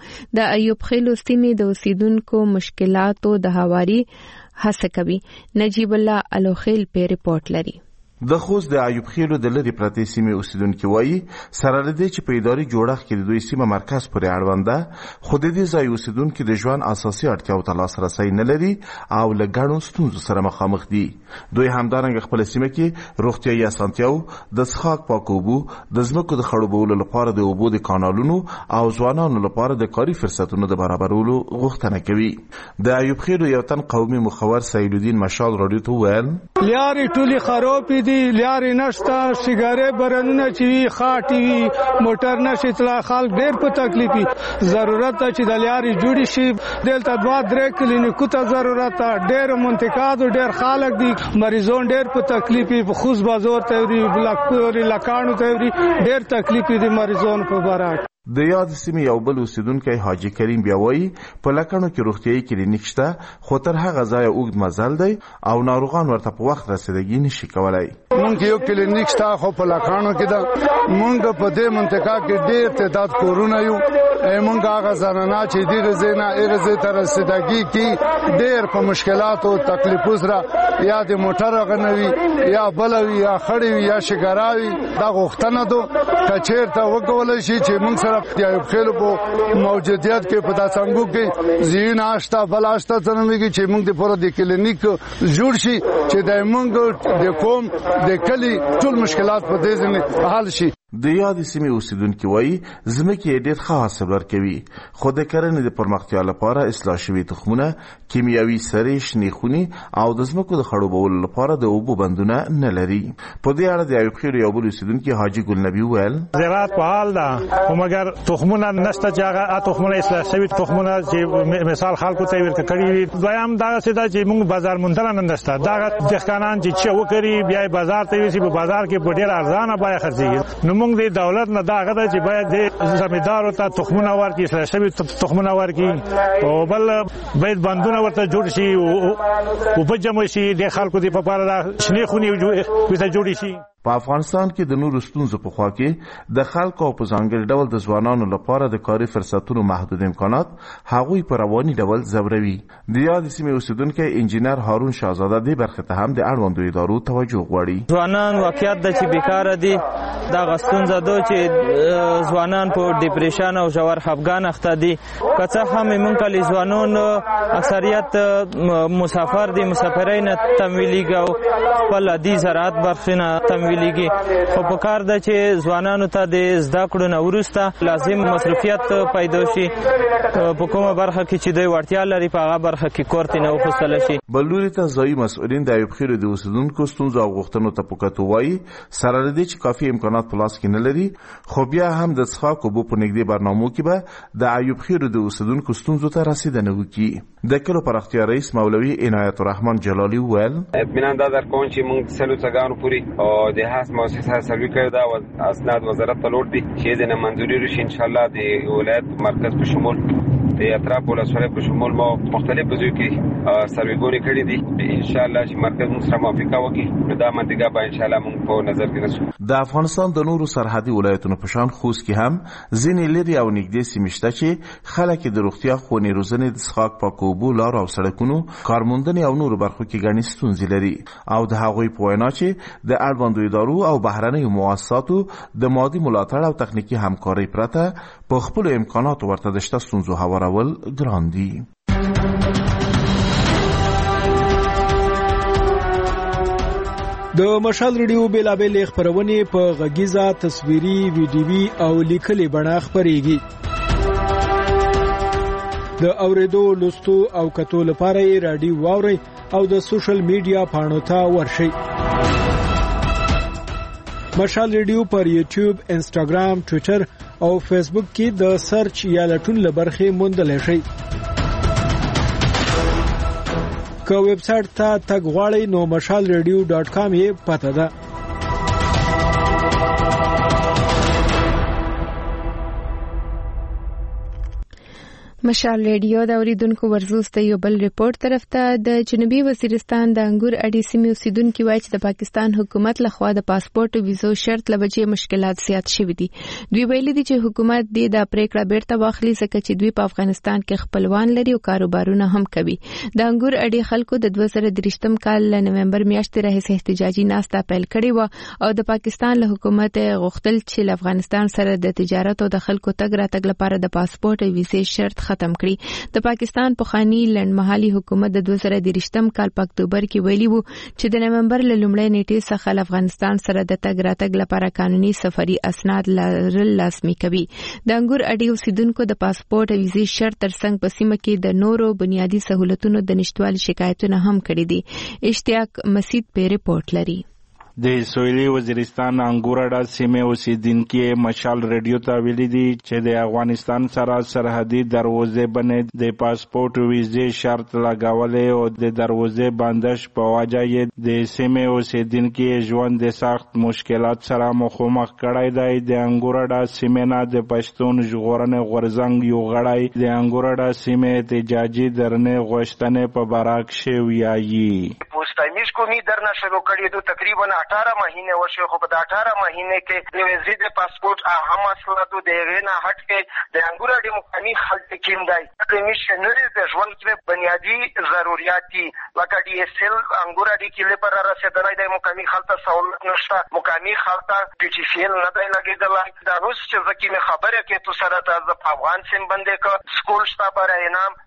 د ایوب خېلو سیمې د اوسیدونکو مشکلاتو د هواري هڅه کوي. نجیب الله الوخیل په ریپورت لري. د خوست د ایوب خېلو د لری پرتې سیمې اوسیدونکو وایي سره لدی چې په اداري جوړښت کې د دوی سیمه مرکز پورې اړونده، خو د دې ځای اوسیدونکو د ژوند اساسي اړتیاو ته لاسرسي نه لري او له ګڼو ستونزو سره مخامخ دي. دوی همدارنګه خپل سیمه کې روغتيایي اسانتیاو، د څښاک پاکو اوبو، د ځمکو د خړوبولو لپاره د اوبو د کانالونو او ځوانانو لپاره د کاري فرصتونو د برابرولو غوښتنه کوي. د ایوب خېلو یو تن قومي مخور سعید الدین مشال رادیو ته ویل لارې ټولې خراب دي، لارې نشته، سیګارې برنونه چې وي، خاټي وي، موټر نشي تلا، خلک ډېر په تکلیف وي. ضرورت چې د لارې جوړې شي. دلته 2-3 کلینیکو ته ضرورت ده، ډېر منطقات او ډېر خلک دي، مریضان ډېر په تکلیف وي. په خوست بازار ته وي، بلاکپوري لکانو ته وي، ډېر تکلیف دي مریضان په برابر. د یاد سیمې یو بل اوسیدونکی حاجی کریم بیا وایي په لکانو کې روغتيایي کلینیک شته، خو تر هغه ځای اوږد مزل دی او ناروغان ورته په وخت رسیدګي نشي کولای. مونږ یو کلینیک شته خو په لکانو کې ده. مونږ په دې منطقه کې ډېر تعداد کورونه یو. مونږ هغه زنانه چې دغه زینا ایرزه تر رسیدګي کې ډېر په مشکلاتو تکلیفو سره یا د موټر غنوي یا بلوي یا خړوي یا شګراوي. دا غوښتنه ده کچیر ته وکول شي چې مونږ د ایوب خېلو په موجودیت کې په داسنګو کې زین آشتا بلاشتا څنګه چې موږ د پوره د کلینیک جوړ شي چې د موږ د قوم د کلی ټول مشکلات په دې ځنه حل شي. د یادې سیمې اوسیدونکي وایي ځمکې یې ډېر ښه حاصل ورکوي، خو د کرنې د پرمختیا لپاره اصلاح شوي تخمونه، کیمیاوي سرې، شنې خونې او د ځمکو د خړوبولو لپاره د اوبو بندونه نه لري. په دې اړه د ایوب خیل یو بل اوسیدونکي حاجي ګلنبي وویل زراعت فعال ده خو مګر تخمونه نشته چې هغه تخمونه اصلاح شوي تخمونه چې مثال خلکو ته ورکړي کړي. دویم دغسې ده چې موږ بازار موندنه نه نشته. دغه دهقانان چې وکړي بیا بازار ته یوسي، په بازار کې په ډېر ارزانه بیه خرڅېږي. نو موږ د دولت نه دا غده چې باید د زمیندارو ته تخمونه ورکړي، اصلاح شوي تخمونه ورکړي، او بل باید بندونه ورته جوړ شي او په جمع شي د خلکو د لپاره شنې خونې ورته جوړې شي. په افغانستان کې د نورو ستونزو په خوا کې د خلکو په ځانګړي ډول د ځوانانو لپاره د کاري فرصتونو محدود امکانات هغوی په رواني ډول ځوروي. د یادې سیمې اوسیدونکی انجینر هارون شاهزاده دې برخې ته هم د اړوندو ادارو توجه غواړي. ځوانان واقعیت ده چې بیکاره دي. دا ستونزه ده چې ځوانان په ډیپریشن او ژور خفګان اخته دي. که څه هم موږ کلی ځوانان اکثریت مسافر دي، مسافرۍ نه تمویلیږي او خپل عادي زراعت برخې نه تمویلیږي. خو په کار ده چې ځوانانو ته د زده کړو نه وروسته لازم مصروفیت پیدا شي، په کومه برخه کې چې دوی وړتیا لري په هغه برخه کې کور ته نه وخوستلی شي. بل لوري ته ځایي مسؤلین د ایوب خیل د اوسیدونکو ستونزو او غوښتنو ته په کتو وایي سره له دې چې کافي امکانات په لاس کې نه لري، خو بیا هم د څښاک اوبو په نږدې برنامو کې به د ایوب خیل د اوسیدونکو ستونزو ته رسیدنه وکړي. د کلو پراختیا رئیس مولوي عنایت الرحمن جلالي وویل اطمینان دا درکوم چې موږ سلو څنګهانو پوری او د هاس مؤسسه سروي کړی دا اسناد وزارت ته لوړ دي چې د منځوري رشي ان شاء الله د ولایت مرکز په شمول د اطراف ولسوالۍ په شمول مو مختلف ځایو کې سرویګونې کړې دي. ان شاء الله چې مرکز موږ سره موافقه وکړي نو دا منطقه به ان شاء الله موږ په نظر کې نشو. د افغانستان د نورو سرحدي ولایتونو په شان خوست کې هم ځینې لري او نږدې سیمې شته چې خلک د روغتیا، خونې روزنې، د څښاک پاکو اوبو، لارو او سړکونو، کارموندنې او نورو برخو کې ګڼې ستونزې لري او د هغوی په وینا چې د اړوندو ادارو او بهرنیو مؤسساتو د مادي ملاتړ او تخنیکي همکارۍ پرته په خپلو امکاناتو ورته د شته ستونزو هوارول ګران دي. د مشال ریډیو بیلابېلې خپرونې په غږیزه، تصویري، ویډیوي او لیکلي بڼه خپرېږي. د اوریدو، لوستو او کتو لپاره یې رادیو واورئ او د سوشل میډیا پاڼو ته ورشئ. مشال ریډیو پر یوټیوب، انسټاګرام، ټویټر او فیسبوک کې د سرچ یا لټون لبرخې موندلی شئ. که ویب سایټ ته تګ غواړئ نو mashalradio.com یې پته ده. مشال ریډیو د اوریدونکو ورزوسته یو بل ریپورت طرف ته د جنوبي وزیرستان د انګور اډې سیمې اوسیدونکي وایي چې د پاکستان حکومت لخوا د پاسپورت او ویزو شرط لوجې مشکلات زیات شوي دي. دوی ویلي دي چې حکومت دې د پریکړه بیرته واخلي ځکه چې دوی په افغانستان کې خپلوان لري او کاروبارونه هم کوي. د انګور اډې خلکو د 2023 کال له نومبر میاشتې راهیسې احتجاجي ناسته پیل کړې و او د پاکستان له حکومت غوښتل چې له افغانستان سره د تجارت او د خلکو تګ راتګ لپاره د پاسپورت او ویزې شرط ختم کړي. د پاکستان پخوانی لنډمهالي حکومت د 2023 کال په اکتوبر کې ویلي وو چې د نومبر له لومړۍ نیټې څخه له افغانستان سره د تګ راتګ لپاره قانوني سفري اسناد لرل لازمي کوي. د انګور اډې اوسیدونکو د پاسپورت او ویزې شرط ترڅنګ په سیمه کې د نورو بنیادي سہولتونو د نشټوالي شکایتونه هم کړي دي. اشتیاق مسید په ریپورت لري. د سویلي وزیرستان انګور اډه سیمې اوسیدونکي مشال ریډیو ته ویلي دي چې د افغانستان سره سرحدي دروازې باندې د پاسپورت او ویزې شرط لګولې او د دروازې بندش په وجه یې د سیمې اوسیدونکي ژوند د سخت مشکلات سره مخامخ کړی دی. د انګور اډه سیمې نه د پښتون ژغورنې غورځنګ یو غړی د انګور اډه سیمې احتجاجي درنې غوښتنې په براک شوی یي. پوسټایمیش کومي درنه شروع کړی دو تقریبا 18 مہینے وشو خو په 18 مہینے کې د ویزې د پاسپورت اهم مسله د غینا هټ کې د انګور اډې مقامي خلک کېم دی د میشنري د ژوند کې بنیادی ضرورت لکه ډي اس ال انګور اډې کې لپاره رسیدلای د مقامي خلک سہولت نشته. مقامي خلک ډي ټي سی ال نه دی لګیدلای. دا روز چې ځکه خبره کې تو سره د افغان سیم باندې ک سکول شته برای انعام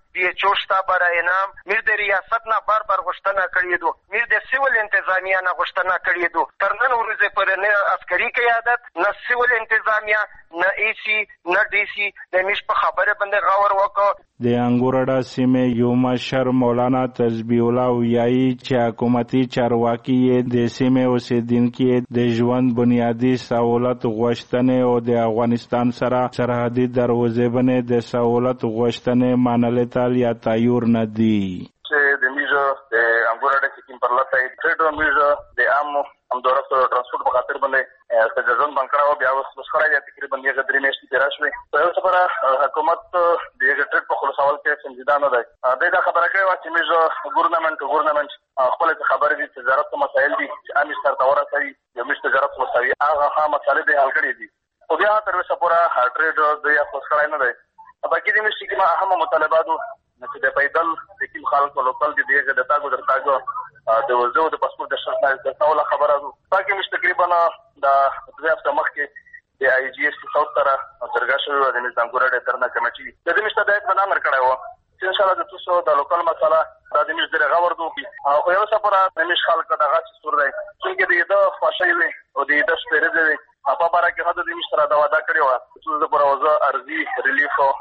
DHO شته برای انعام میر د ریاست نه بار غوښتنه کړې دو، میر د سیول انتظامیه نه غوښتنه کړې دو. تر نن ورځې پورې نه عسکري قیادت نه سیول انتظامیه نه ایسی نه ډیسی د میش په خبره باندې غور وکړ. د انګورډا سیمې یو مشر مولانا تسبیح الله ویایي چې حکومتي چارواکي د سیمې اوسیدونکو د ژوند بنیادی سہولت غوښتنې او د افغانستان سره سرحدي دروازې باندې د سہولت غوښتنې منلو ته یا تیار نه دي. چې د میژه د انګورډا کې کوم پرلته ټریډ میژه د عام همدارس ترانسپورت په خاطر باندې سجزن بنکړه او بیا اوس خړای یا تقریبا یو غدري میاشتې تیر شوې. په یو سفر حکومت د ټریډ په خلاصول کې سنجیده نه دی. دا خبره کوي چې میژه ګورنمنت خپل خبرې دي چې وزارت مسایل دي چې امیر سره تور کوي د میژ تجارت وسوي هغه مسایل به حل کړي دي. او بیا تر اوسه پورا ټریډ د یو خلاصای نه دی. باقي د میژ کې ما اهم مطالباتو چې د پیدل د کوم خلکو لوکل دي دغه د تاګو درتاګو د وزو د پاسپورت د شرط نه ټول خبره ده. باقي مش تقریبا د هفته مخکې د آی جی اس څو تر درګه شوی د نظام ګورډ ترنه کمیټي د دې مشته د ایت بنا کړو چې ان شاء الله د تاسو د لوکل مسله د دې مش درغه ورته او یو سفر د مش خلک دغه څور دی چې د فاشي وي او د دې سپیرځ وي په باره کې هدا د مش سره دا وعده کړی و چې د پروازه ارزي ریلیف او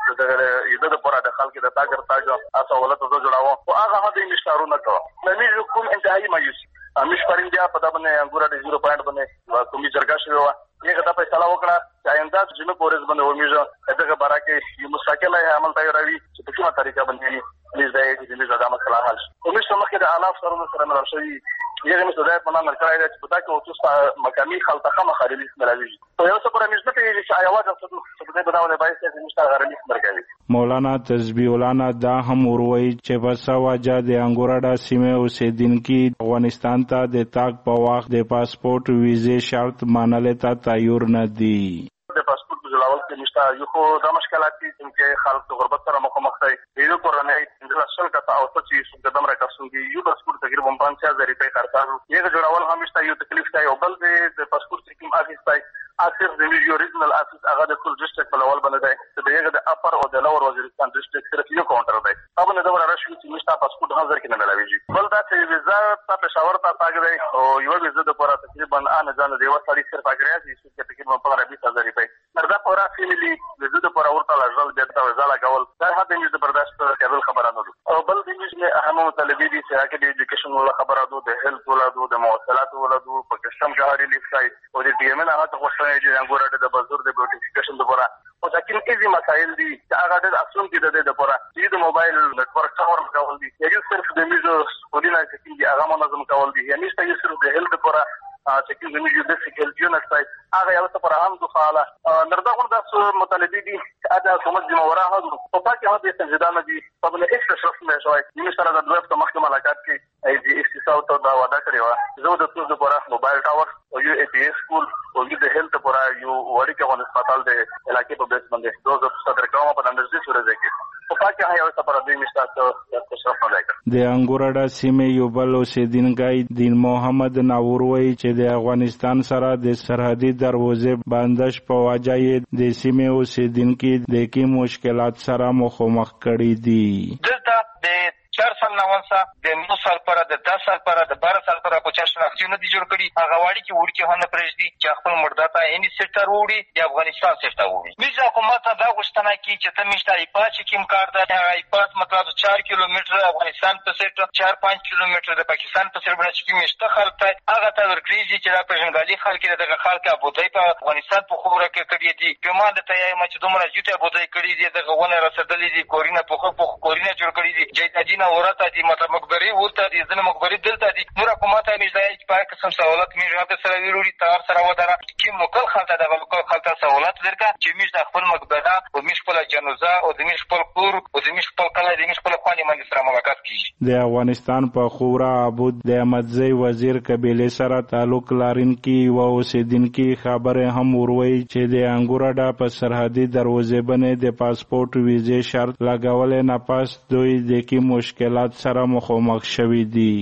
د لپاره د خلکو د تاګر سہولت زو جوړاو او هغه هدا مش کارونه کوي. د مش کوم انتهایی مایوسی مش پرنده په دغه باندې انګورډ 0 پوینټ باندې کومي جرګه شوی و یغه د فیصله وکړه چې آینده چې نو پورز باندې ومیږي دغه باره کې یو مستقله عمل تیاروي چې په کومه طریقه باندې لږه د دې ځای مسله حل شي. او مش مخکې د الاف سره مر شوی یغه مسودات په نامه کړای دی چې په دغه اوسه مقامي خلطخه مخاربي ملوي او یو څه پر مش ته چې ایواز څه چې په بداونه بایسته چې مشتاق غرني مرګوي. مولانا تسبیح الله دا هم وروي چې په سواجه د انګورډا سیمې اوسیدونکو افغانستان ته د تاګ په وخت د پاسپورت ویزې شرط منل ته تیار نه دي. د پاسپورت جوړول کې نشته یو خو د مشکلات دي چې خلک د غربت سره مخامخ دي. یو کورنۍ د اصل کته او څه چې د دمر کسونګي یو پاسپورت تقریبا 5000 روپے خرڅاو یو جوړول همیشته یو تکلیف دی او بل د پاسپورت کوم افیس دی اخر د ویډیو اوریجنل افیس هغه د ټول ډیسټریکټ په لول باندې دی چې دغه د اپر او د لور وزیرستان ډیسټریکټ صرف یو کاونټر دی. هغه نه دغه راشي چې مشته پاسپورت هزار کې نه ملاويږي. بل دا چې ویزا ته پېښور ته تاګ دی او یو ویزا د پوره تقریبا ان ځان د یو سړي صرف اګریاسي چې تقریبا 15000 روپے مردا پورا فیملی ویزا د پوره ورته لاجل د تا ویزا لګول دا هدا دې برداشت کېدل خبره نه ده. او بل دې چې اهم مطالبه دي چې هغه د ایجوکیشن ولا خبره ده د هیلث ولا د مواصلات ولا د پاکستان جهاري لیف سای او د ډي ام ان هغه خوشاله چې انګورډ د بازار د بوټیفیکیشن لپاره او ځکه ایزي مسایل دي چې هغه د اصول کې د لپاره چې د موبایل نتورک څور کول دي یو صرف د میزو سپورینه چې هغه منظم کول دي یعنی چې صرف د هیلث لپاره چې د میزو د سکیل یونټ سای هغه یو څه پر هم د فعاله نردغون د مطالبه دي چې ادا کومه جمهوره هغه په پاکه هغه سنجیدانه دي په بل هیڅ شرط نه شوی یمه سره د دوه محکمه ملاقات کې ای جی اس ساو ته دا وعده کړی و زه د ټول لپاره موبایل ټاور او یو ای پی اس سکول او د هیلث لپاره یو وړي کې ونه هسپتال د علاقې په بیس باندې دوه صدر کومه په اندازې سورې کې په پاکه هغه څه پر دې مشتاق د شرف نه لګا د انګورډا سیمې یو بل اوسیدونکي دین محمد ناور وایي چې د افغانستان سره د سرحدي دروازې بندش په وجه د سیمې اوسیدونکو د کی مشکلات سره مخامخ کړي دي. دلته د 4 سال نه ورسه د 9 سال پر د 10 سال پر د 12 سال پر په چا شناختی نه دي جوړ کړي هغه واړي کې ورکی هنه پرېږدي چې خپل مرداته اني سیکټر وړي د افغانستان سیکټر وړي. میزه حکومت دا غوښتنه کوي چې ته مشته ایپاچ کوم کار ده هغه ایپاچ مطلب 4 کیلومتر افغانستان په سیکټر 4-5 کیلومتر د پاکستان په سیکټر باندې چې مشته خلک هغه ته ورکړي چې د پرنګالي خلک دغه خلک ابودای په افغانستان په خوره کې کړی دي کومه د تیای ما چې دومره جوته ابودای کړی دي دغه ونه رسیدلې دي کورینه په کورینه جوړ کړی دي جیدادینه ورته دي مطلب مقبري ورته دي ځنه مقبري دلته دي نور حکومت یې مجلای چې پای قسم سہولت میږي سره ویلوړي تار سره ودره چې مکل خلک د لوکل خلک سہولت درکا چې میږي خپل مقبره او میږي خپل جنازه او د میږي خپل کور او د میږي خپل کله د میږي خپل خواني باندې سره ملاقات کیږي. د افغانستان په خورا عبود د احمدزی وزیر قبیله سره تعلق لرونکي او اوسیدونکي خبره هم وروي چې د انګورډا په سرحدي دروازې باندې د پاسپورت ویزې شرط لګول نه پاس دوی د کی مشکلات سره مخامخ شوي دي.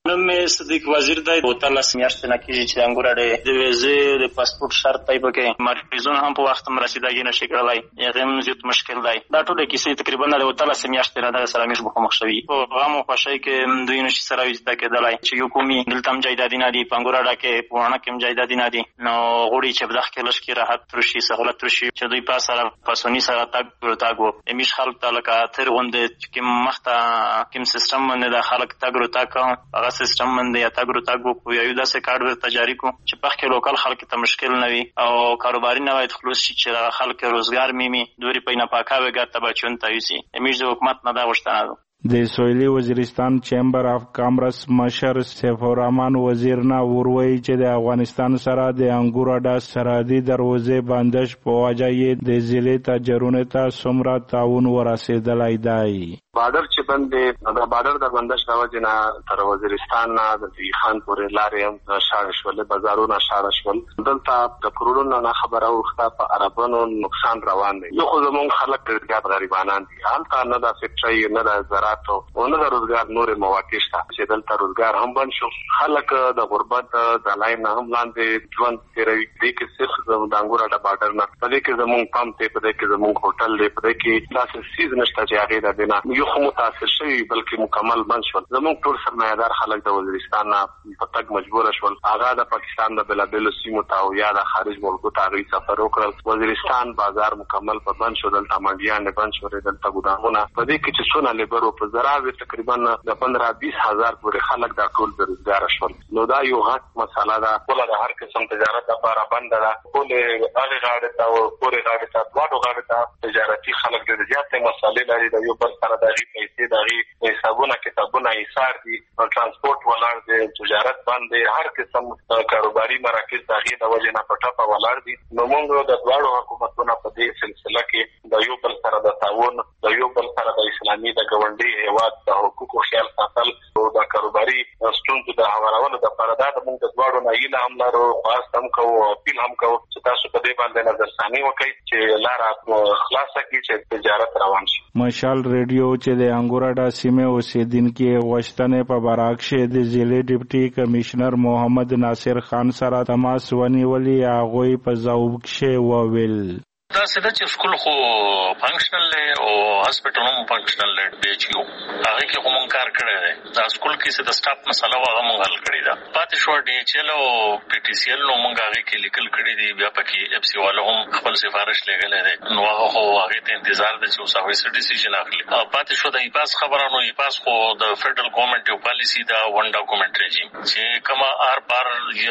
نو مې صدیق وزیر دی 13 میاشتې نه کېږي چې انګور اډې د ویزې د پاسپورت شرط دی پکې مریضون هم په وخت رسیدګي نشي کړلی هغه هم زیات مشکل دی دا ټول کیسې تقریبا د 13 میاشتې نه د سره مش مخ شوي په غم او خوشي کې دوی نشي سره وځي کېدلای چې یو کومي دلته هم جایداد نه دي په انګور اډه کې پوهانه کې هم جایداد نه دي نو غوړي چې بدخ کې لش کې راحت رشي سہولت رشي چې دوی په سره پاسونی سره تاګو امیش خلک تعلق تر غوند کې مخته کوم سیستم باندې د خلک تاګرو تاکو هغه سیستم باندې یا تاګرو تاګو کو یو داسې کارت ورته جاری کو چې په کې لوکل خلک ته مشکل نه وي او کاروباري نه وای خلاص شي چې خلک روزګار میمي دوی په نه پاکاوي ګټه بچون ته وسی امیش د حکومت نه دا غوښتنه د سویلي وزیرستان چیمبر اف کامرس مشر سیف الرحمن وزیر نه وروي چې د افغانستان سره د انګور اډه سرحدي دروازې بندش په وجه یې د ضلع تاجرونو ته څومره تعاون ورسېدلی دی بارډر چې بندې د بارډر د بندش د وجه نه تر وزیرستان نه د خان پورې لارې هم شاړ شول بازارونه شاړ شول دلته د کروڑونو نه خبره وخته په عربانو نقصان روان دی یو خو زموږ خلک ډېر غریبانان دي هلته نه د فیکټري نه د زراعت او نه د روزګار نورې مواقع شته چې دلته روزګار هم بند شو خلک د غربت د لاین نه هم لاندې ژوند تېروي دې کې صرف د انګور اډه بارډر نه په دې کې زموږ پمپ دی په دې کې زموږ هوټل دی په دې کې داسې سیز نشته چې هغې د دې نه خو متاثر شوي بلکې مکمل بند شول زموږ ټول سرمایه‌دار خلک د وزیرستان نه په تګ مجبوره شول هغه د پاکستان د بېلابېلو سیمو ته او یا د خارج ملکو ته هغوی سفر وکړل وزیرستان بازار مکمل په بند شو دلته منډیان بند شولې دلته ګودامونه په دې کې چې څونه لیبر په زراوې تقریبا د 15-20 هزار پورې خلک دا ټول بېروزګاره شول نو دا یو غټ مسله ده ټوله د هر قسم تجارت لپاره بنده ده ټولې هغې غاړې ته او پورې غاړې ته دواړو غاړې ته تجارتي خلک ډېرې زیاتې مسالې لري د یو بل سره د پیسې دغه حسابونه کتابونه ایثار دي ترانسپورت ولاړ دي تجارت باندې هر قسم کاروباري مراکز دغه د وجه نه پټه ولاړ دي نو موږ د دواړو حکومتونو په دې سلسله کې د یو بل سره د تعاون د یو بل سره د اسلامي د ګوندي هیواد د حقوقو خیال ساتل او د کاروباري ستونزو د هوارولو لپاره دا موږ د دواړو نه ایله هم لرو خاص هم کوو اپیل هم کوو چې تاسو په دې باندې نظرثاني وکړئ چې لاره خلاصه کړي چې تجارت روان شي مشال ریډیو چې د انګور اډه سیمې اوسیدونکو غوښتنې په برعکس د ضلع ډیپټي کمشنر محمد ناصر خان سره تماس ونیولې هغوی په ځواب کې وویل دا څه چې سکول خو فنکشنل دی او هاسپټل هم فنکشنل دی بي ایچ یو هغه کې کوم کار کړی دی دا سکول کې څه د سټاف مسله واغه مونږ حل کړی دا پاتې شو ډي ایچ ال او پی ټي سی ال نو مونږ هغه کې لیکل کړی دی بیا پکې اف سی والو هم خپل سفارش لګلې ده نو هغه خو هغه ته انتظار دی چې اوسه وایي ډیسیژن اخلي پاتې شو د ایپاس خبرانو ایپاس خو د فدرل ګورنمنت یو پالیسی دا ون ډاکومنت ريجیم چې کما ار بار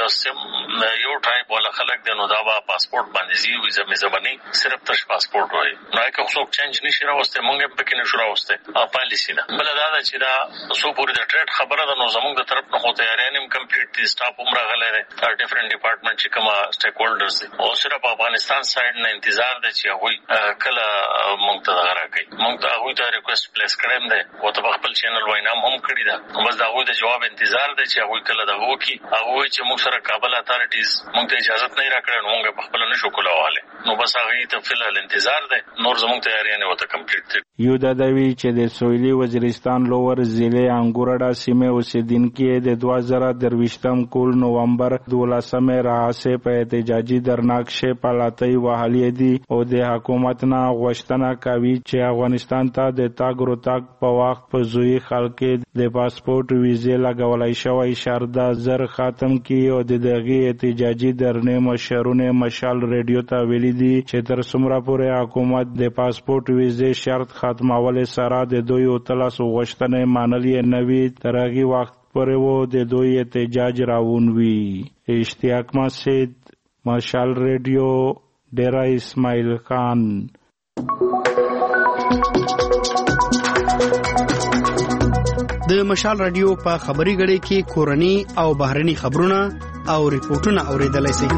یو ټرایب ولا خلک د نو دا پاسپورت باندې زی ویزه مې زبانی صرف تش پاسپورت وای نو که څوک چینج نشي راوسته مونږ په کې نشو راوسته پالیسی ده بل دا چې دا سو پوری د ټریډ خبره ده نو زموږ د طرف نه خو تیارین هم کمپلیټ دي سټاف هم راغلی دی تر ډیفرنٹ ډپارټمنټ چې کومه سټیک هولډرز دي او صرف افغانستان سایډ نه انتظار دی چې هغوی کله مونږ ته راکړي مونږ ته هغوی ته ریکوست پلیس کړم دی او ته خپل چینل وینام هم کړی دا بس دا هغوی د جواب انتظار دی چې هغوی کله دغه وکړي هغوی چې مونږ سره کابل اتارټیز مونږ ته اجازه نه راکړي نو مونږ په خپل نشو کولاواله نو بس هغه ته فلحال انتظار دی نور زموږ تیاریانه وته کمپلیټ دي یو د دوی چې د سویلي وزیرستان لوور ضلع انګور اډه سیمې اوسیدونکو د 2023 کول نومبر 12 راهسه په احتجاجي درناکشه پالاتای وحالی دي او د حکومت نه غوښتنه کوي چې افغانستان ته د تاګ روتاګ په وخت په زوی خلک د پاسپورت ویزه لګولای شوی شرط زر ختم کی او دغه احتجاجي درنې مشرونه مشال ریډیو ته ویلي دي چې تر څومره پورې حکومت د پاسپورت ویزه شرط ختمول سره د دوی او تلاسو غوښتنې منلې نوي ترغي وخت پورې وو د دوی احتجاج راونوي اشتیاق مسجد مشال ریډیو ډیرا اسماعیل خان د مشال رادیو په خبري غړي کې کورني او بهرني خبرونه او ریپورتونه اوریدلای شئ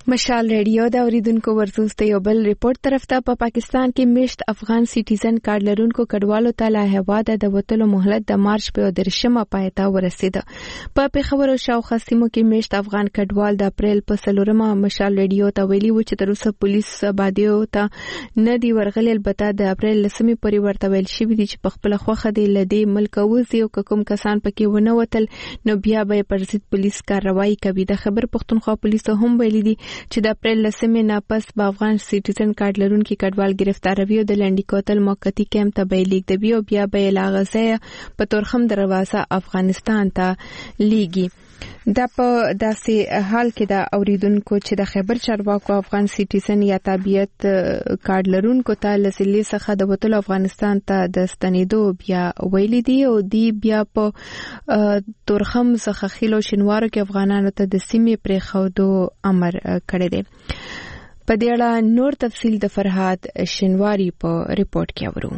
مشال ریډیو د اوریدونکو ورزوسته یو بل ریپورت طرف ته په پاکستان کې مشت افغان سټیزن کارت لرونکو کډوالو ته لا هواده د وټلو مهلت د مارچ په 13مه پایته ورسیده. په پیښور او شاوخوا سیمو کې مشت افغان کډوال د اپریل په 4مه مشال ریډیو ته ویلي و چې تر اوسه پولیس بادیو ته نه دی ورغلي. البته د اپریل 10مې پورې ورته ویل شوی دی چې په خپل خوخه دی لدی ملک وځي او کوم کسان پکې ونه وتل نو بیا به پر ضد پولیس کاروایی کوي. د خبر پښتونخوا پولیس هم ویلي دي چې د اپریل 10مې نه پس به افغان سټیزن کارت لرونکي کډوال گرفتاروي او د لنډی کوتل موقتی کیمپ ته به لیږدوي او بیا به لاغځه په تورخم دروازه افغانستان ته لیږي. دا په داسې حال کې د اوریدونکو چې د خیبر چارواکو افغان سټیزن یا تابعیت کارت لرونکو ته لسلې څخه د وټلو افغانستان ته د ستنېدو بیا ویلي دي او دی بیا په تورخم څخه خیلو شنوارو کې افغانانو ته د سیمې پرې خودو امر کړی دی. په دې اړه نور تفصیل د فرهاد شنواری په ریپورت کې اورو.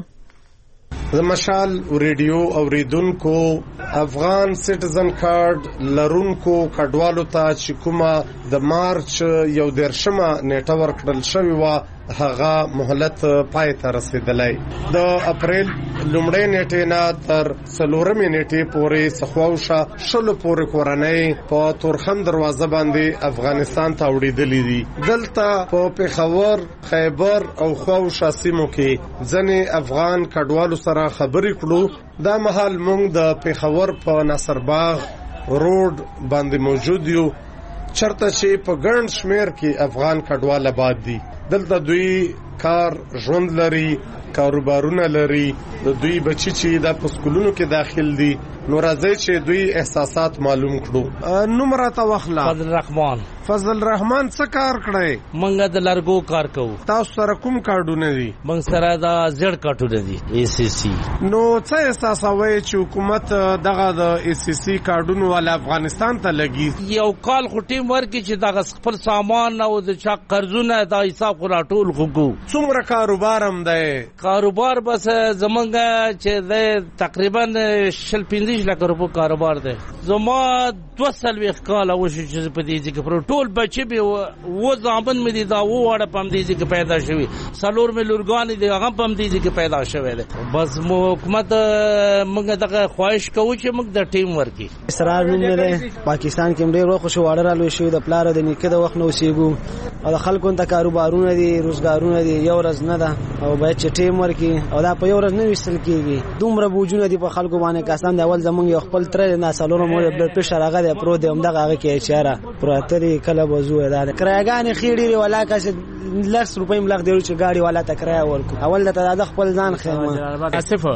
د مشال ریډیو اوریدونکو افغان سټیزن کارت لرونکو کډوالو ته چې کومه د مارچ 11مه نیټه ورکړل شوې وه هغه مهلت پای ته رسیدلی. د اپریل لومړۍ نیټې نه تر 4مې نیټې پورې څخواوشه 10 پورې کورنۍ په تورخم دروازه باندې افغانستان ته وړېدلې دي. دلته په پیښور، خیبر او خواوشه سیمو کې ځینې افغان کډوالو سره خبرې کړو. دا مهال موږ د پیښور په ناصرباغ روډ باندې موجود یو چرته چې په ګڼ شمیر کې افغان کډوال آباد دي. دلته دوی کار ژوند لري، کاروبارونه لري، د دوی بچی چې د پسکولونو کې داخل دي. نو راځي چې دوی احساسات معلوم کړو. نوم راته واخله. فضل رحمان څه کار کړی؟ منګه د لارګو کار کوو. تاسو سره کوم کارډونه دي؟ منګ سره دا زړ کارټونه دي ACC. نو څه احساسوي چې حکومت دغه د ACC کارډونو ول افغانستان ته لګي؟ یو کال خو ټیم ورکی چې دغه خپل سامان او د چا قرضونه دا حساب خو راټول خو. څومره کاروبار هم دی؟ کاروبار بس زمونږ چې د تقریبا 15 لک روپو کاروبار دی. زما 2 کال وشو چې په دې کې پر ټول بچي به و ځامن مې دي دا و وړه پم دي چې پیدا شوی. سالور مې لورګان دي هغه پم دي چې پیدا شوی دی. بس حکومت موږ دغه خواهش کوو چې موږ د ټیم ورکی. اسرار مې نه پاکستان کې ډېر وخت شو وړه رالو شو د پلار د نیکه د وخت نو سیګو او خلکو ته کاروبارونه دي روزګارونه دي یو ورځ نه ده او باید چې ټیم ورکی او دا په یو ورځ نه وشتل کیږي. دومره بوجونه دي په خلکو باندې کسان د اول زمونږ یو خپل تر نه سالونو مو بلډ پريشر هغه د پرو دی همدغه هغه کې اشاره پراتري کله بوزو دا کرایګان خېډيري ولا کاش لس روپۍ ملګ دیو چې گاډي والا ته کرای ورکو. اول د خپل ځان خېمه.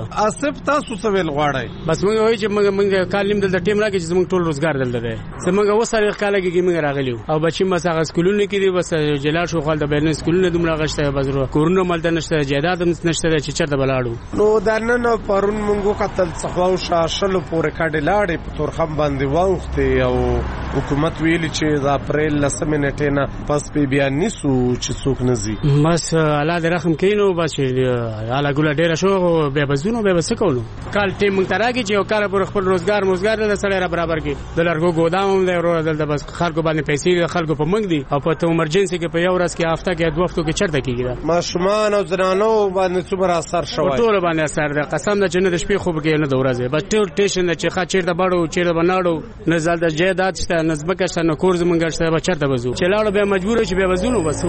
اسف تاسو څه ویل غواړئ؟ بس موږ وایو چې موږ کالیم د ټیم راکې چې موږ ټول روزګار دلته دی. زموږ وسره کال کې موږ راغلیو او بچی مساغه سکولونه کې دي بس جلال شو خال د بین سکولونه دومره غشته بزرو کورونه ملته نشته جیداد نشته چې چرته بلاړو. نو دنه پرون موږ قتل څخواو شاشلو پورې کډې لاړې په تورخم باندې واوختې او حکومت ویلي چې د اپریل 10مې نیټې نه پس په بیان نیسو چې څوک نه ځي. بس الله دې رحم کړي. نو بس الله ګوله ډېره شو به بزونو به بس کولو کال ټیم موږ تراږي چې یو کار پر خپل روزګار د سړی را برابر کې د لارګو ګودام هم دی ورو دلته بس خلکو باندې پیسې خلکو په منګ دي او په تو ایمرجنسي کې په یو ورځ کې هفته کې 2 هفتو کې چرته کېږي. ماشومان او زنانو باندې څومره اثر شوی؟ ټول باندې اثر دی. قسم ده چې نه د شپې خوب کې نه د ورځې بس ټول ټیشن چې خا چیرته باړو چیرته بناړو نه زال د جیدات شته نه زبکه شته نه کور زمونږ شته به چرته بزو چې لاړو به مجبور شي به بزونو بس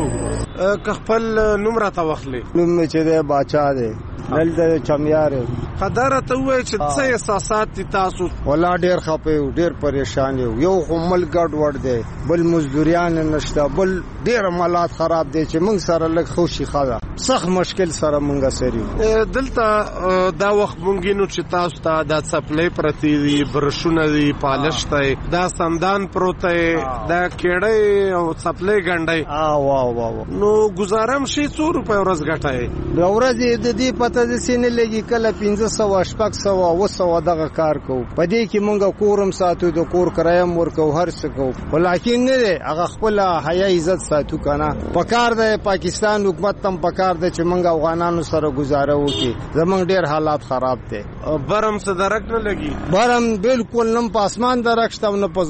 که خپل نوم راته واخلي. نوم چې دی باچا دی دلته چمیار. خدای ته وایي چې څه احساسات دي تاسو؟ ولا ډېر خپه یو ډېر پریشان یو خو مل ګډ وډ دی بل مزدوریان نشته بل ډېر مالات خراب دي چې موږ سره لږ خوشي خاله سخت مشکل سره موږ سره دلته دا وخت مونږ نو چې تاسو ته د سپلای پرتی دي برشونه دي پالش ته دا سندان پروته دا کېړې او سپلای ګنډي. واه نو گزارم شي 100 روپے ورځ غټای د ورځې د دې پته د سینې لګي کله 1500 شپږ 100 دغه کار کوو. په دې کې مونږ کورم ساتو د کور کرایم ورکو هر څه کوو ولیکن نه هغه خپل حیا عزت ساتو کنه. پکار د پاکستان حکومت تم پکار د چې مونږ افغانانو سره گزاره وکي. زمونږ ډېر حالات خراب دي. برم څه درک نه لګي؟ برم بالکل نم په اسمان درک شته نه پزمکه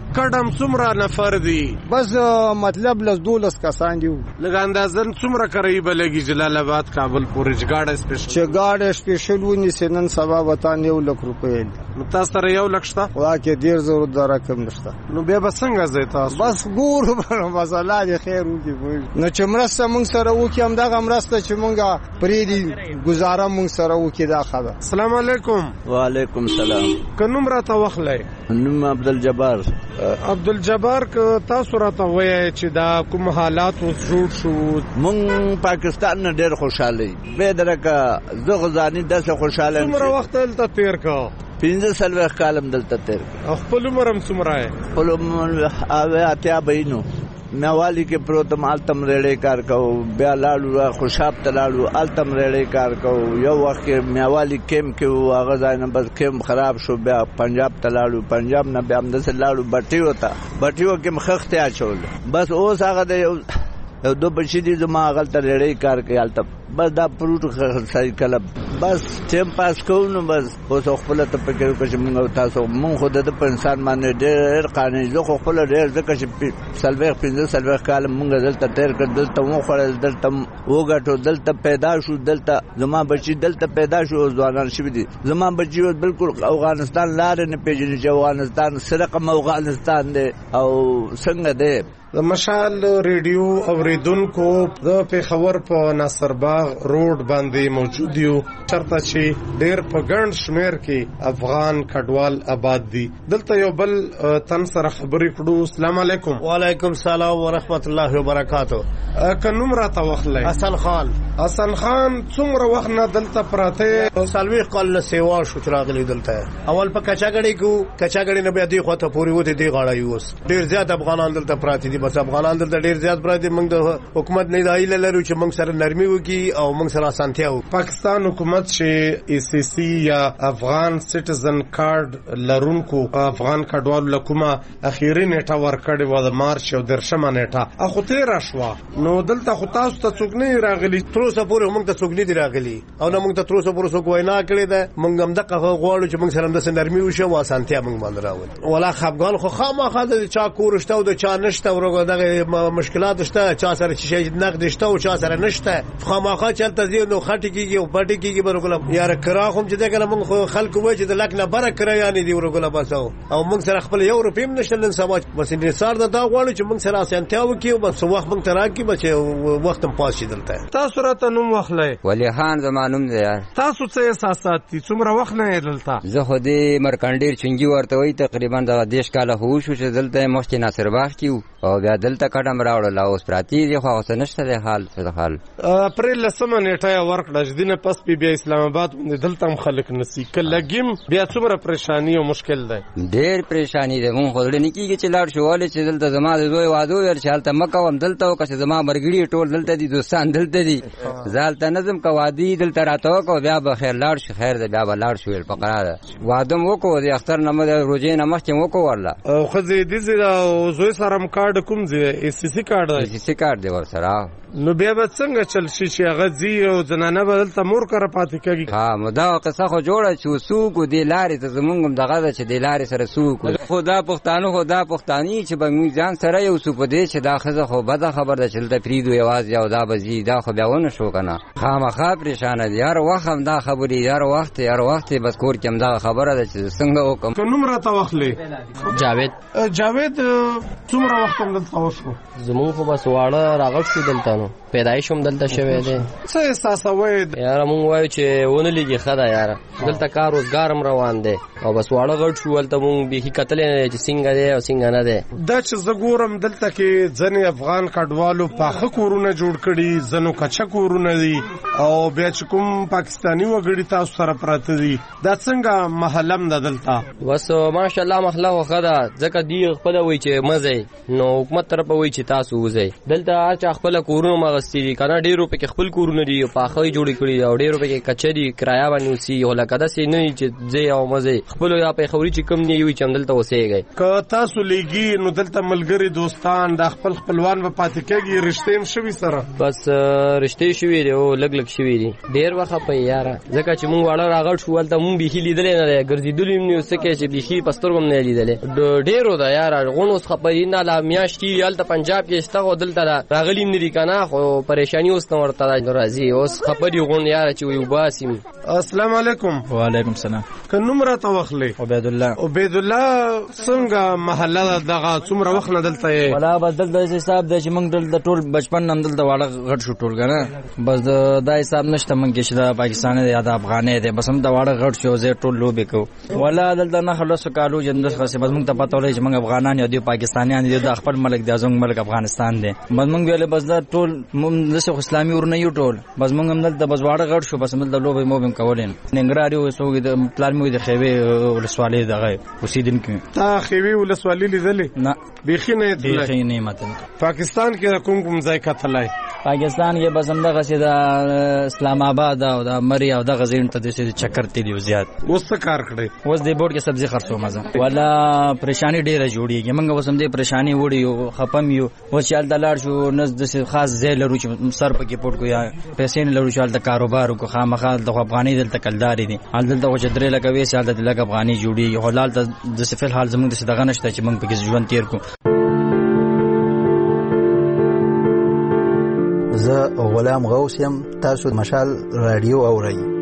کډم څومره نفر دي؟ بس مطلب لس 12 کسان دي. لږ اندازن څومره کرایي به لګي جلال آباد کابل پورې ګاډه سپیشل؟ چې ګاډه سپیشل ونیسي نن سبا به تا 1 لک روپۍ. نو تاسو سره 1 لک شته؟ خدا کې ډېر ضرورت دا رقم نشته. نو بیا به څنګه ځئ تاسو؟ بس ګورو بس الله دې خیر وکړي. نو چې مرسته موږ سره وکړي همدغه مرسته چې موږ پرېږدي ګزاره موږ سره وکړي دا ښه ده. السلام علیکم. وعلیکم السلام. که نوم راته واخلئ؟ نوم عبدالجبار. عبدالجبار که تاسو راته وایئ چې دا کوم حالات اوس جوړ شو؟ مونږ پاکستان نه ډېر خوشحاله یو. بې درکه زه خو ځاني داسې خوشحاله یم. څومره وخت دلته تېر کړ؟ 15 کالم دلته تېر کړ. او خپل عمر هم څومره یې؟ خپل عمر 80 بهینو. میوالی کې پروتم التم ریړې کار کوو، بیا لاړو خوشاب ته لاړو التم ریړې کار کوو. یو وخت کې میوالی کیم کې و هغه ځای نه بس کیم خراب شو، بیا پنجاب ته لاړو، پنجاب نه بیا همداسې لاړو بټیو ته، بټیو کې مخختې اچول. بس اوس هغه د یو 2 بچي دي زما هغلته ریړې کار کوي هلته. بس دا فروټ صحیح کله بس ټیم پاس کوو. نو بس اوس خپله ته فکر وکړه چې مونږ او تاسو مونږ خو د ده په انسان باندې ډېر قانع. زه خو خپله ډېر ځکه چې 15 کاله مونږ دلته تېر کړ، دلته وخوړل، دلته وګټو، دلته پیدا شو، دلته زما بچي دلته پیدا شو او ځوانان شوي دي. زما بچي اوس بالکل افغانستان لارې نه پېژني چې افغانستان څه رقم افغانستان دی او څنګه دی. د مشال ریډیو اوریدونکو د پیښور په ناصرباغ روډ باندې موجود یو، چرته چې ډېر په ګڼ شمېر کې افغان کډوال آباد دي. دلته یو بل تن سره خبرې کړو. السلام علیکم. وعلیکم السلام ورحمت الله وبرکاتو. که نوم راته واخلئ؟ حسن خان. حسن خان څومره وخت نه دلته پراته؟ 40 کال نه سیوا شو چې راغلی دلته. اول په کچاګړې کو، کچاګړې نه بیا دې خواته پورې وته دې غاړه یوس. ډېر زیات افغانان دلته پراته دي. بس افغانان دلته ډېر زیات پراته دي. موږ د حکومت نه دا هیله لرو چې موږ سره نرمي وکړي او موږ سره اسانتیا وکړي. پاکستان حکومت چې ACC یا افغان سټیزن کارت لرونکو افغان کډوالو لکومه اخیری نیټه ورکړې و د مارچ او 13 نیټه اخو تیر شو. نو دلته خو تاسو ته څوک نه راغلي؟ تر اوسه پورې موږ ته څوک نه دی راغلي او نه موږ ته تر اوسه پورې څوک وینا کړې ده. موږ هم دغه غواړو چې موږ سره د نرمي وشي او اسانتیا موږ باندې راوړي. ولا خپګان خو خامخا د چا کور شته او د چا نشته او دغه مشکلات شته، چا سره چې نقد شته او چا سره نشته. خامخا چلته زی نو خټی کیږي او پټی کیږي برګل. یار کرا خو چې دغه موږ خو خلکو وای چې د لک نه بره کرا یعنی دی ورګل بس او موږ سره خپل یو روپیم نشته نن سبا. بس انحصار دا غواړو چې موږ سره اسانتیا وکړو. بس وخت موږ ته راکړي بچ وخت هم پاس شي دلته. تاسو راته نوم واخلئ؟ ولی خان زما نوم دی. تاسو څه احساسات دي؟ څومره وخت نه دلته؟ زه خو دې مرکانډیر چنګي ورته وای تقریبا د 10 کاله هو شو چې دلته مخکې ناصرباغ کیو او بیا دلته کډم راوړل او اوس پراتی دی. خو اوس نشته دی حال څه حال. اپریل 10 نیټه ورکړه چې دینه پس بیا اسلام آباد دلته هم خلک نسی کلګیم. بیا څومره پریشانی او مشکل ده؟ ډېر پریشانی ده. مونږ خو نه کیږي چې لاړ شو ولې چې دلته زما د دوی وادو ور چالت مکه هم دلته او که زما مرګړي ټول دلته دي، دوستان دلته دي، زالته نظم کا وادي دلته راته کو بیا به خیر لاړ شي. خیر ده بیا به لاړ شو په قرار وادم وکړو د اختر نه مده روزې نه مخکې وکړو ورلا. او خزې دې زه زوی سره کارت کوم زی ACC کارت دی؟ ACC کارت دی ور سره. نو بیا به څنګه چل شي چې هغه زی او زنانه به دلته مور کړه پاتې کېږي؟ ها مدا قصه خو جوړه چې سوق دی لارې ته زمونږ هم دغه ده چې دی لارې سره سوق خدا پښتانه خدا پښتاني چې به موږ ځان سره یو سو په دې چې دا خزه خو بده خبر ده چې دلته فریدو یواز یا دا بزی دا خو بیا ونه شو کنه. خامخا پریشانه دي هر وخت هم دا خبرې هر وخت بس کور کې هم دا خبره ده چې څنګه وکم. که نوم راته واخلې؟ جاوید څومره وخت هم دلته وشو؟ زمونږ خو بس واړه راغټ شو دلته نو پیدایش هم دلته شوی دی. څه احساسوئ؟ یاره مونږ وایو چې ونه لګي ښه ده یاره. دلته کار روزګار هم روان دی او بس واړه غټ شو هلته مونږ بیخي کتلی نه دی چې څنګه دی او څنګه نه دی. دا چې زه ګورم دلته کې ځینې افغان کډوالو پاخه کورونه جوړ کړي، ځینو کچه کورونه دي او بیا چې کوم پاکستاني وګړي تاسو سره پراته دي. دا څنګه محلم ده دلته؟ بس ماشاءالله محله خو ښه ده ځکه دوی خپله وایي چې مه ځئ، نو حکومت طرفه وایي چې تاسو وځئ. دلته هر چا خپله کورونه راوستي دي کنه ډیرو په خپل کورونه دي په اخوي جوړ کړی او ډیرو په کچري کرایه باندې وسی او لکه دا سي نه چې ځي او مزه خپل یا په خوري چې کم نه وي چې دلته وسیږي که تاسو لګي نو دلته ملګری دوستان د خپلوان په پاتې کېږي رښتې شوي سره بس رښتې شوي دي او لګ شوي دي ډیر وخت په یاره ځکه چې مونږ واړه راغړ شو ولته مونږ به لیدل نه ګرځیدل نو سکه چې به پسترګم نه لیدل ډیرو دا یاره غونوس خبرینه لا میاشتي یالته پنجاب کې استغو دلته راغلی نه دي کنه خو پریشانی اوس نو ورته راځي اوس خبري غون یاره چې وي باسم. السلام علیکم. وعلیکم السلام. که نوم را توخلی عبید الله څنګه محله دغه څومره وخت نه دلته یې ولا بدل د حساب د چې موږ دلته ټول بچپن نن دلته واړه غټ شو ټول کنه بس دا حساب نشته موږ چې د پاکستان یا د افغانې ده بس هم د واړه غټ شو زه ټول لوبې کو ولا دلته نه خلاص کالو جند خاصه بس موږ ته پته ولې چې موږ افغانان یو دی پاکستانیان دی د خپل ملک د ازم ملک افغانستان دی بس موږ ویل بس دا ټول موږ د اسلامي ورنه یو ټول بس موږ هم دلته بس واړه غټ شو بس موږ د لوبې موبم کولین ننګرهار یو سو د پلان مو د خوي ولسوالۍ دغه اوسیدونکو تا خوي ولسوالۍ لیدلې نه بيخي نه ماته پاکستان کې کوم ځای کتلای پاکستان کې بس هم دغه سي د اسلام آباد او د مری او د غزین ته د چکر تیلی زیات اوس څه کار کړی اوس د بورډ کې سبزي خرڅو مزه ولا پریشانی ډیره جوړیږي موږ وسم دې پریشانی وړي او خپم یو و چې ال دلار شو نس د خاص ځای لرو چې سر پکې پټ کو یا پیسې نه لرو چې ال د کاروبار کو خامخا د افغاني دلته کلداري دي ال دلته چې درې لکه وې سال د لګ افغاني جوړیږي حلال ته د سفل حال زموږ د دغه نشته چې موږ پکې ژوند تیر کو. زه غلام غوث یم تاسو مشال رادیو اورئ